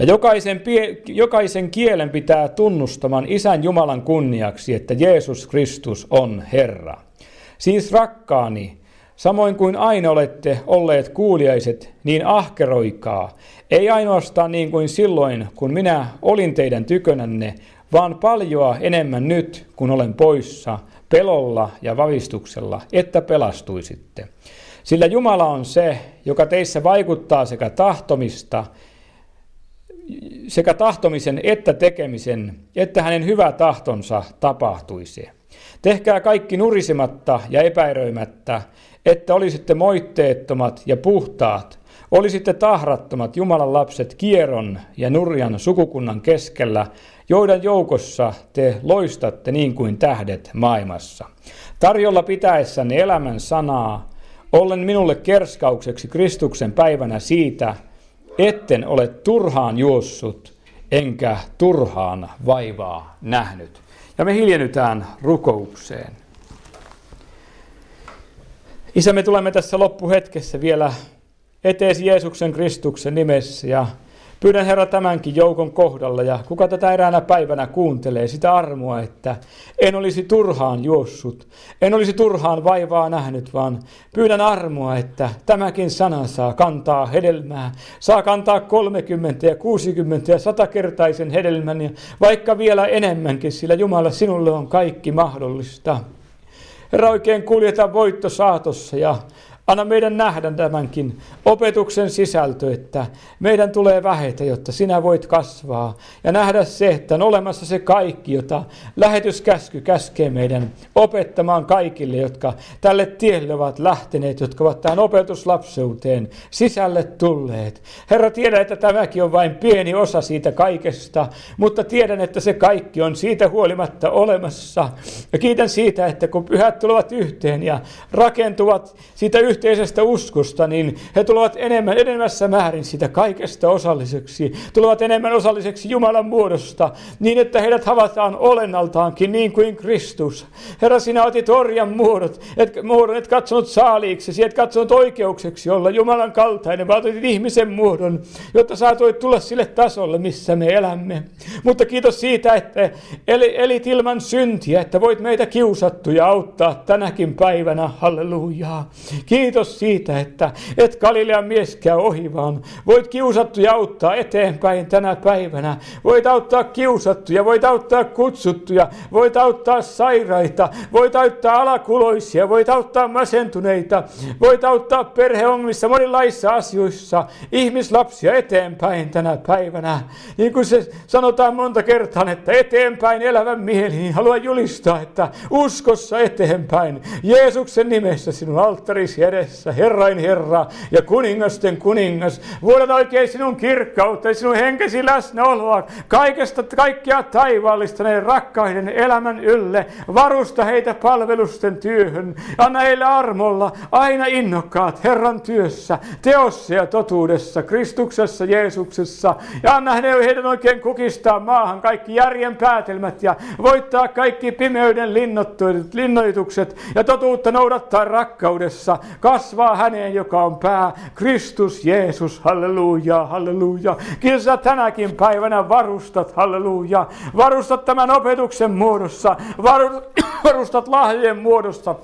Ja jokaisen kielen pitää tunnustamaan Isän Jumalan kunniaksi, että Jeesus Kristus on Herra. Siis rakkaani, samoin kuin aina olette olleet kuuliaiset, niin ahkeroikaa, ei ainoastaan niin kuin silloin, kun minä olin teidän tykönänne, vaan paljoa enemmän nyt, kun olen poissa, pelolla ja vavistuksella, että pelastuisitte. Sillä Jumala on se, joka teissä vaikuttaa sekä tahtomisen että tekemisen, että hänen hyvä tahtonsa tapahtuisi. Tehkää kaikki nurisematta ja epäröimättä, että olisitte moitteettomat ja puhtaat, olisitte tahrattomat Jumalan lapset kieron ja nurjan sukukunnan keskellä, joiden joukossa te loistatte niin kuin tähdet maailmassa. Tarjolla pitäessänne elämän sanaa, ollen minulle kerskaukseksi Kristuksen päivänä siitä, etten ole turhaan juossut, enkä turhaan vaivaa nähnyt. Ja me hiljennytään rukoukseen. Isä, me tulemme tässä loppuhetkessä vielä eteesi Jeesuksen Kristuksen nimessä ja pyydän Herra tämänkin joukon kohdalla ja kuka tätä eräänä päivänä kuuntelee sitä armoa, että en olisi turhaan juossut, en olisi turhaan vaivaa nähnyt, vaan pyydän armoa, että tämäkin sana saa kantaa hedelmää, saa kantaa 30 ja 60 ja 100-kertaisen hedelmän ja vaikka vielä enemmänkin, sillä Jumala sinulle on kaikki mahdollista. Herra, oikein kuljeta voitto saatossa ja anna meidän nähdä tämänkin opetuksen sisältö, että meidän tulee vähetä, jotta sinä voit kasvaa. Ja nähdä se, että on olemassa se kaikki, jota lähetyskäsky käskee meidän opettamaan kaikille, jotka tälle tielle ovat lähteneet, jotka ovat tähän opetuslapseuteen sisälle tulleet. Herra, tiedän, että tämäkin on vain pieni osa siitä kaikesta, mutta tiedän, että se kaikki on siitä huolimatta olemassa. Ja kiitän siitä, että kun pyhät tulevat yhteen ja rakentuvat siitä yhteisestä uskosta, niin he tulevat enemmässä määrin sitä kaikesta osalliseksi. Tulevat enemmän osalliseksi Jumalan muodosta, niin että heidät havaitaan olennaltaankin niin kuin Kristus. Herra, sinä otit orjan muodon, et katsonut saaliiksesi, et katsonut oikeukseksi olla Jumalan kaltainen, vaan otit ihmisen muodon, jotta saatoit tulla sille tasolle, missä me elämme. Mutta kiitos siitä, että elit ilman syntiä, että voit meitä kiusattuja auttaa tänäkin päivänä. Hallelujaa. Kiitos siitä, että et Galilean mies käy ohi, vaan voit kiusattuja auttaa eteenpäin tänä päivänä. Voit auttaa kiusattuja, voit auttaa kutsuttuja, voit auttaa sairaita, voit auttaa alakuloisia, voit auttaa masentuneita, voit auttaa perheongelmissa monenlaisissa asioissa ihmislapsia eteenpäin tänä päivänä. Niin kuin se sanotaan monta kertaa, että eteenpäin elävän mieli, niin haluan julistaa, että uskossa eteenpäin. Jeesuksen nimessä sinun alttarisi edessä, Herrain Herra ja kuningasten kuningas. Vuodan oikein sinun kirkkautta ja sinun henkesi läsnäoloa kaikkia taivaallista näiden rakkaiden elämän ylle. Varusta heitä palvelusten työhön. Anna heille armolla aina innokkaat Herran työssä, teossa ja totuudessa, Kristuksessa, Jeesuksessa. Ja anna heidän oikein kukistaa maahan kaikki järjen päätelmät ja voittaa kaikki pimeyden linnoitukset ja totuutta noudattaa rakkaudessa. Kasvaa häneen, joka on pää, Kristus Jeesus, halleluja, halleluja. Kiitos, tänäkin päivänä varustat, halleluja. Varustat tämän opetuksen muodossa, varustat lahjojen muodossa.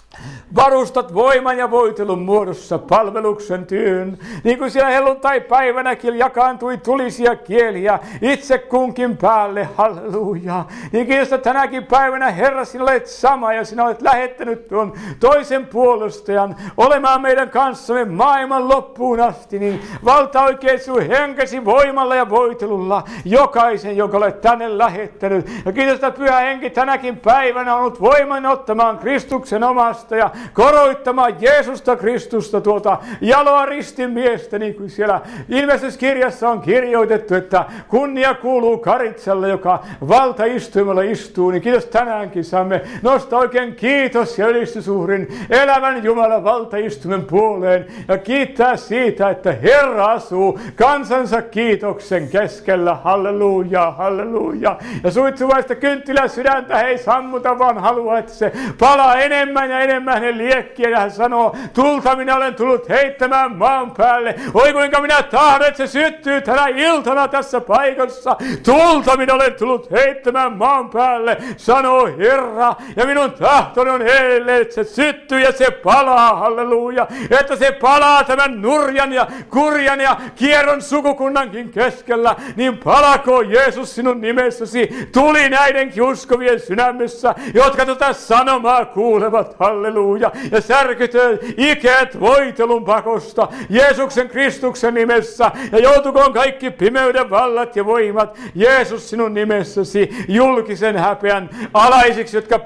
Varustat voiman ja voitelun muodossa palveluksen työn. Niin kuin siellä helluntai-päivänäkin jakaantui tulisia kieliä itse kunkin päälle. Halleluja. Niin kiitos, tänäkin päivänä Herra, sinä olet sama ja sinä olet lähettänyt tuon toisen puolustajan olemaan meidän kanssamme maailman loppuun asti. Niin valta oikein sinun henkesi voimalla ja voitelulla jokaisen, joka olet tänne lähettänyt. Ja kiitos, että Pyhä Henki tänäkin päivänä on ollut voiman ottamaan Kristuksen omasta ja koroittamaan Jeesusta Kristusta, tuota jaloa ristimiestä, niin kuin siellä ilmestyskirjassa on kirjoitettu, että kunnia kuuluu Karitsalle, joka valtaistuimella istuu. Niin kiitos, tänäänkin saamme nostaa oikein kiitos ja ylistysuhrin elävän Jumalan valtaistuimen puoleen ja kiittää siitä, että Herra asuu kansansa kiitoksen keskellä. Halleluja, halleluja. Ja suitsuvaista kynttilän sydäntä ei sammuta, vaan haluaa, että se palaa enemmän ja enemmän jotain liekkiä ja hän sanoo, tulta minä olen tullut heittämään maan päälle. Oi kuinka minä tahdon, että se syttyy tänä iltana tässä paikassa. Tulta minä olen tullut heittämään maan päälle, sanoo Herra. Ja minun tahtoni on edelleen, että se syttyy ja se palaa, halleluja. Että se palaa tämän nurjan ja kurjan ja kierron sukukunnankin keskellä. Niin palako Jeesus sinun nimessäsi. Tuli näidenkin uskovien sydämessä, jotka tätä sanomaa kuulevat, halleluja. Ja särkytön ikeet voitelun pakosta Jeesuksen Kristuksen nimessä. Ja joutukoon kaikki pimeyden vallat ja voimat Jeesus sinun nimessäsi julkisen häpeän alaisiksi, jotka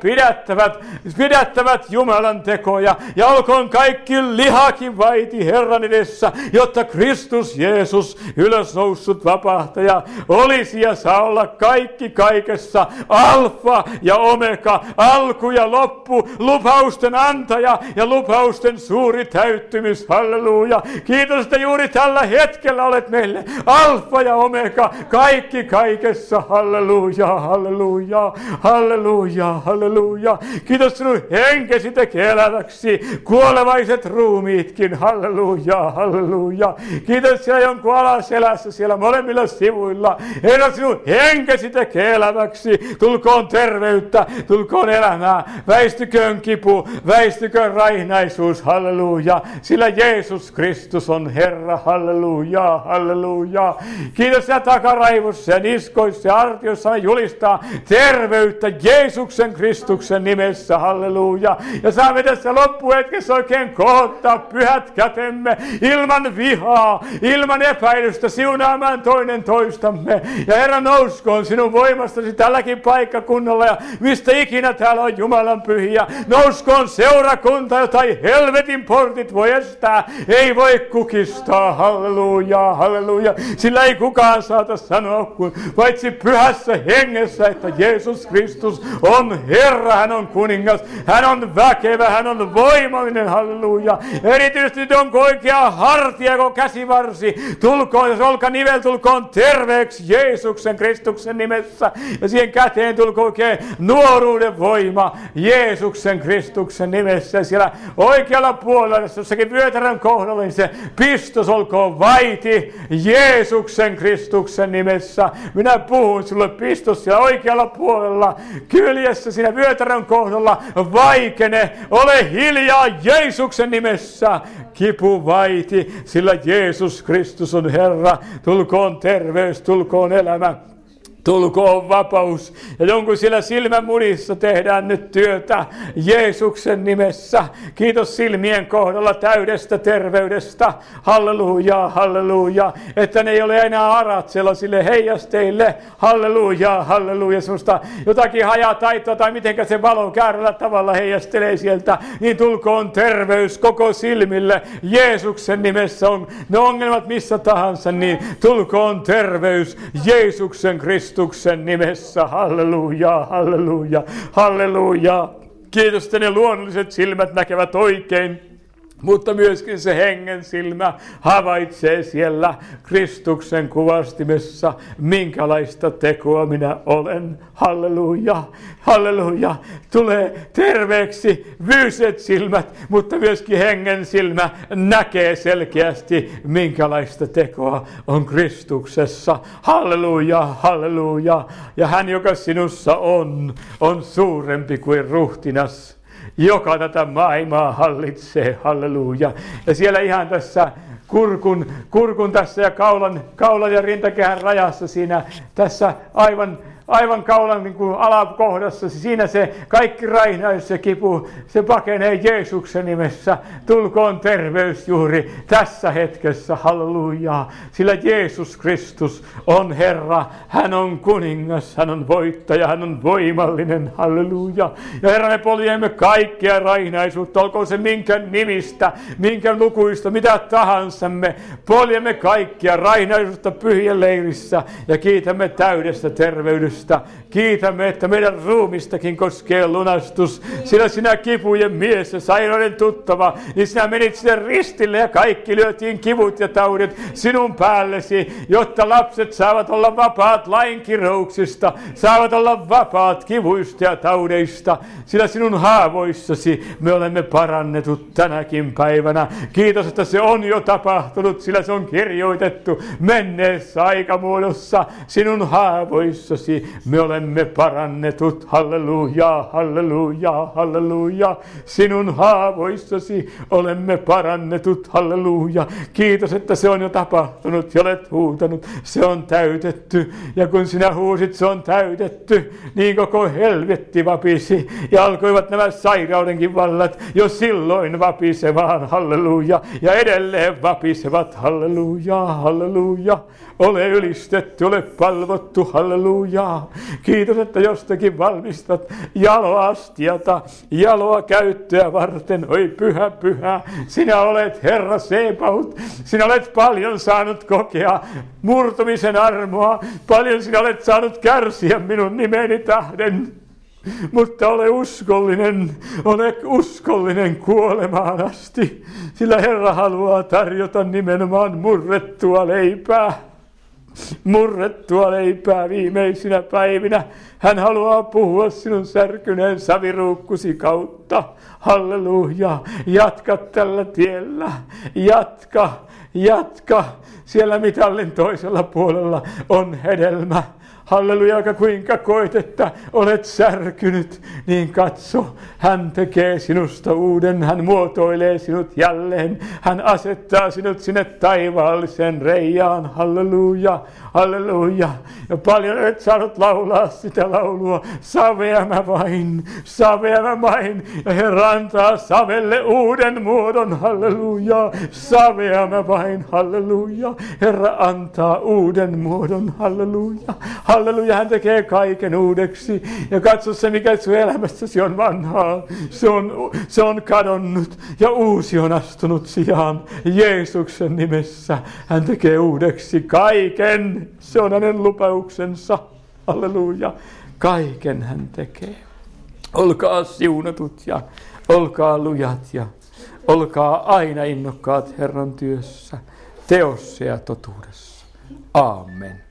pidättävät Jumalan tekoja. Ja olkoon kaikki lihakin vaiti Herran edessä, jotta Kristus Jeesus, ylösnoussut vapahtaja, olisi ja saa olla kaikki kaikessa, alfa ja omega, alku ja loppu, lupausten antaja ja lupausten suuri täyttymys, halleluja. Kiitos, että juuri tällä hetkellä olet meille alfa ja omega, kaikki kaikessa, halleluja, halleluja, halleluja, halleluja. Kiitos sinun henkesi tekee eläväksi kuolevaiset ruumiitkin, halleluja, halleluja. Kiitos siellä jonkun alaselässä siellä molemmilla sivuilla. Herra, sinun henkesi tekee eläväksi. Tulkoon terveyttä, tulkoon elämää. Väistyköön kipu, väistyköön raihnaisuus, halleluja. Sillä Jeesus Kristus on Herra, halleluja, halleluja. Kiitos ja takaraivossa ja niskoissa ja artioissa julistaa terveyttä Jeesuksen Kristuksen nimessä, halleluja. Ja saamme tässä loppuhetkessä oikein kohottaa pyhät kätemme ilman vihaa, ilman epäilystä siunaamaan toinen toistamme. Ja Herra, nouskoon sinun voimastasi tälläkin paikkakunnalla ja mistä ikinä täällä on Jumalan pyhiä. Nouskoon seurakunta, jota ei helvetin portit voi estää, ei voi kukistaa, halleluja, halleluja. Sillä ei kukaan saata sanoa kuin paitsi pyhässä hengessä, että Jeesus Kristus on Herra, hän on kuningas, hän on väkevä, hän on voimallinen, halleluja. Erityisesti nyt on oikea hartia, kun käsivarsi, tulkoon, jos olkanivel tulkoon terveeksi Jeesuksen Kristuksen nimessä. Ja siihen käteen tulkoon oikein nuoruuden voima Jeesuksen Kristuksen nimessä. Ja siellä oikealla puolella, jossakin vyötärön kohdalla, niin se pistos olkoon vaiti Jeesuksen Kristuksen nimessä. Minä puhun sulle pistos siellä oikealla puolella, kyljessä siinä vyötärön kohdalla, vaikene, ole hiljaa Jeesuksen nimessä. Kipu vaiti, sillä Jeesus Kristus on Herra. Tulkoon terveys, tulkoon elämä. Tulkoon vapaus. Ja jonkun siellä silmämunissa tehdään nyt työtä Jeesuksen nimessä. Kiitos silmien kohdalla täydestä terveydestä. Halleluja, halleluja. Että ne ei ole enää arat sellaisille heijasteille. Halleluja, halleluja. Semmoista jotakin hajataitoa tai mitenkä se valo käärällä tavalla heijastelee sieltä. Niin tulkoon terveys koko silmille. Jeesuksen nimessä on ne ongelmat missä tahansa. Niin tulkoon terveys Jeesuksen Kristuksen nimessä, halleluja, halleluja, halleluja. Kiitos, että ne luonnolliset silmät näkevät oikein, mutta myöskin se hengen silmä havaitsee siellä Kristuksen kuvastimessa, minkälaista tekoa minä olen. Halleluja, halleluja. Tulee terveeksi fyysiset silmät, mutta myöskin hengen silmä näkee selkeästi, minkälaista tekoa on Kristuksessa. Halleluja, halleluja. Ja hän, joka sinussa on suurempi kuin ruhtinas, joka tätä maailmaa hallitsee, halleluja. Ja siellä ihan tässä kurkun tässä ja kaulan ja rintakehän rajassa siinä tässä aivan kaulan niin kuin alakohdassa, siinä se kaikki raihnaus ja kipu, se pakenee Jeesuksen nimessä. Tulkoon terveys juuri tässä hetkessä, halleluja. Sillä Jeesus Kristus on Herra, hän on kuningas, hän on voittaja, hän on voimallinen, halleluja. Ja Herra, me poljemme kaikkea raihnaisuutta, olkoon se minkä nimistä, minkä lukuista, mitä tahansa, me poljemme kaikkia raihnaisuutta pyhien leirissä ja kiitämme täydestä terveydestä. lunastamisesta. Kiitämme, että meidän ruumistakin koskee lunastus. Sillä sinä kipujen mies ja sairauden tuttava, niin sinä menit sinne ristille ja kaikki lyötiin kivut ja taudit sinun päällesi, jotta lapset saavat olla vapaat lainkirouksista, saavat olla vapaat kivuista ja taudeista. Sillä sinun haavoissasi me olemme parannetut tänäkin päivänä. Kiitos, että se on jo tapahtunut, sillä se on kirjoitettu menneessä aikamuodossa. Sinun haavoissasi me olemme parannetut. Halleluja, halleluja, halleluja. Sinun haavoissasi olemme parannetut. Halleluja. Kiitos, että se on jo tapahtunut ja olet huutanut. Se on täytetty. Ja kun sinä huusit, se on täytetty, niin koko helvetti vapisi. Ja alkoivat nämä sairaudenkin vallat jo silloin vapisemaan. Halleluja. Ja edelleen vapisevat. Halleluja, halleluja. Ole ylistetty, ole palvottu, halleluja. Kiitos, että jostakin valmistat jaloastiata, jaloa käyttöä varten. Oi pyhä, pyhä, sinä olet Herra Sebaot. Sinä olet paljon saanut kokea murtumisen armoa. Paljon sinä olet saanut kärsiä minun nimeni tähden. Mutta ole uskollinen kuolemaan asti, sillä Herra haluaa tarjota nimenomaan murrettua leipää. Murrettua leipää viimeisinä päivinä. Hän haluaa puhua sinun särkyneen saviruukkusi kautta. Halleluja. Jatka tällä tiellä. Jatka. Siellä mitallin toisella puolella on hedelmä. Halleluja, kuinka koet, että olet särkynyt, niin katso, hän tekee sinusta uuden, hän muotoilee sinut jälleen, hän asettaa sinut sinne taivaalliseen reijaan, halleluja, halleluja. Ja paljon et saanut laulaa sitä laulua, savea mä vain, ja Herra antaa savelle uuden muodon, halleluja, savea mä vain, halleluja, Herra antaa uuden muodon, halleluja. Halleluja, hän tekee kaiken uudeksi. Ja katso se, mikä sun elämässäsi on vanhaa. Se on kadonnut ja uusi on astunut sijaan. Jeesuksen nimessä hän tekee uudeksi kaiken. Se on hänen lupauksensa. Halleluja. Kaiken hän tekee. Olkaa siunatut ja olkaa lujat ja olkaa aina innokkaat Herran työssä, teossa ja totuudessa. Aamen.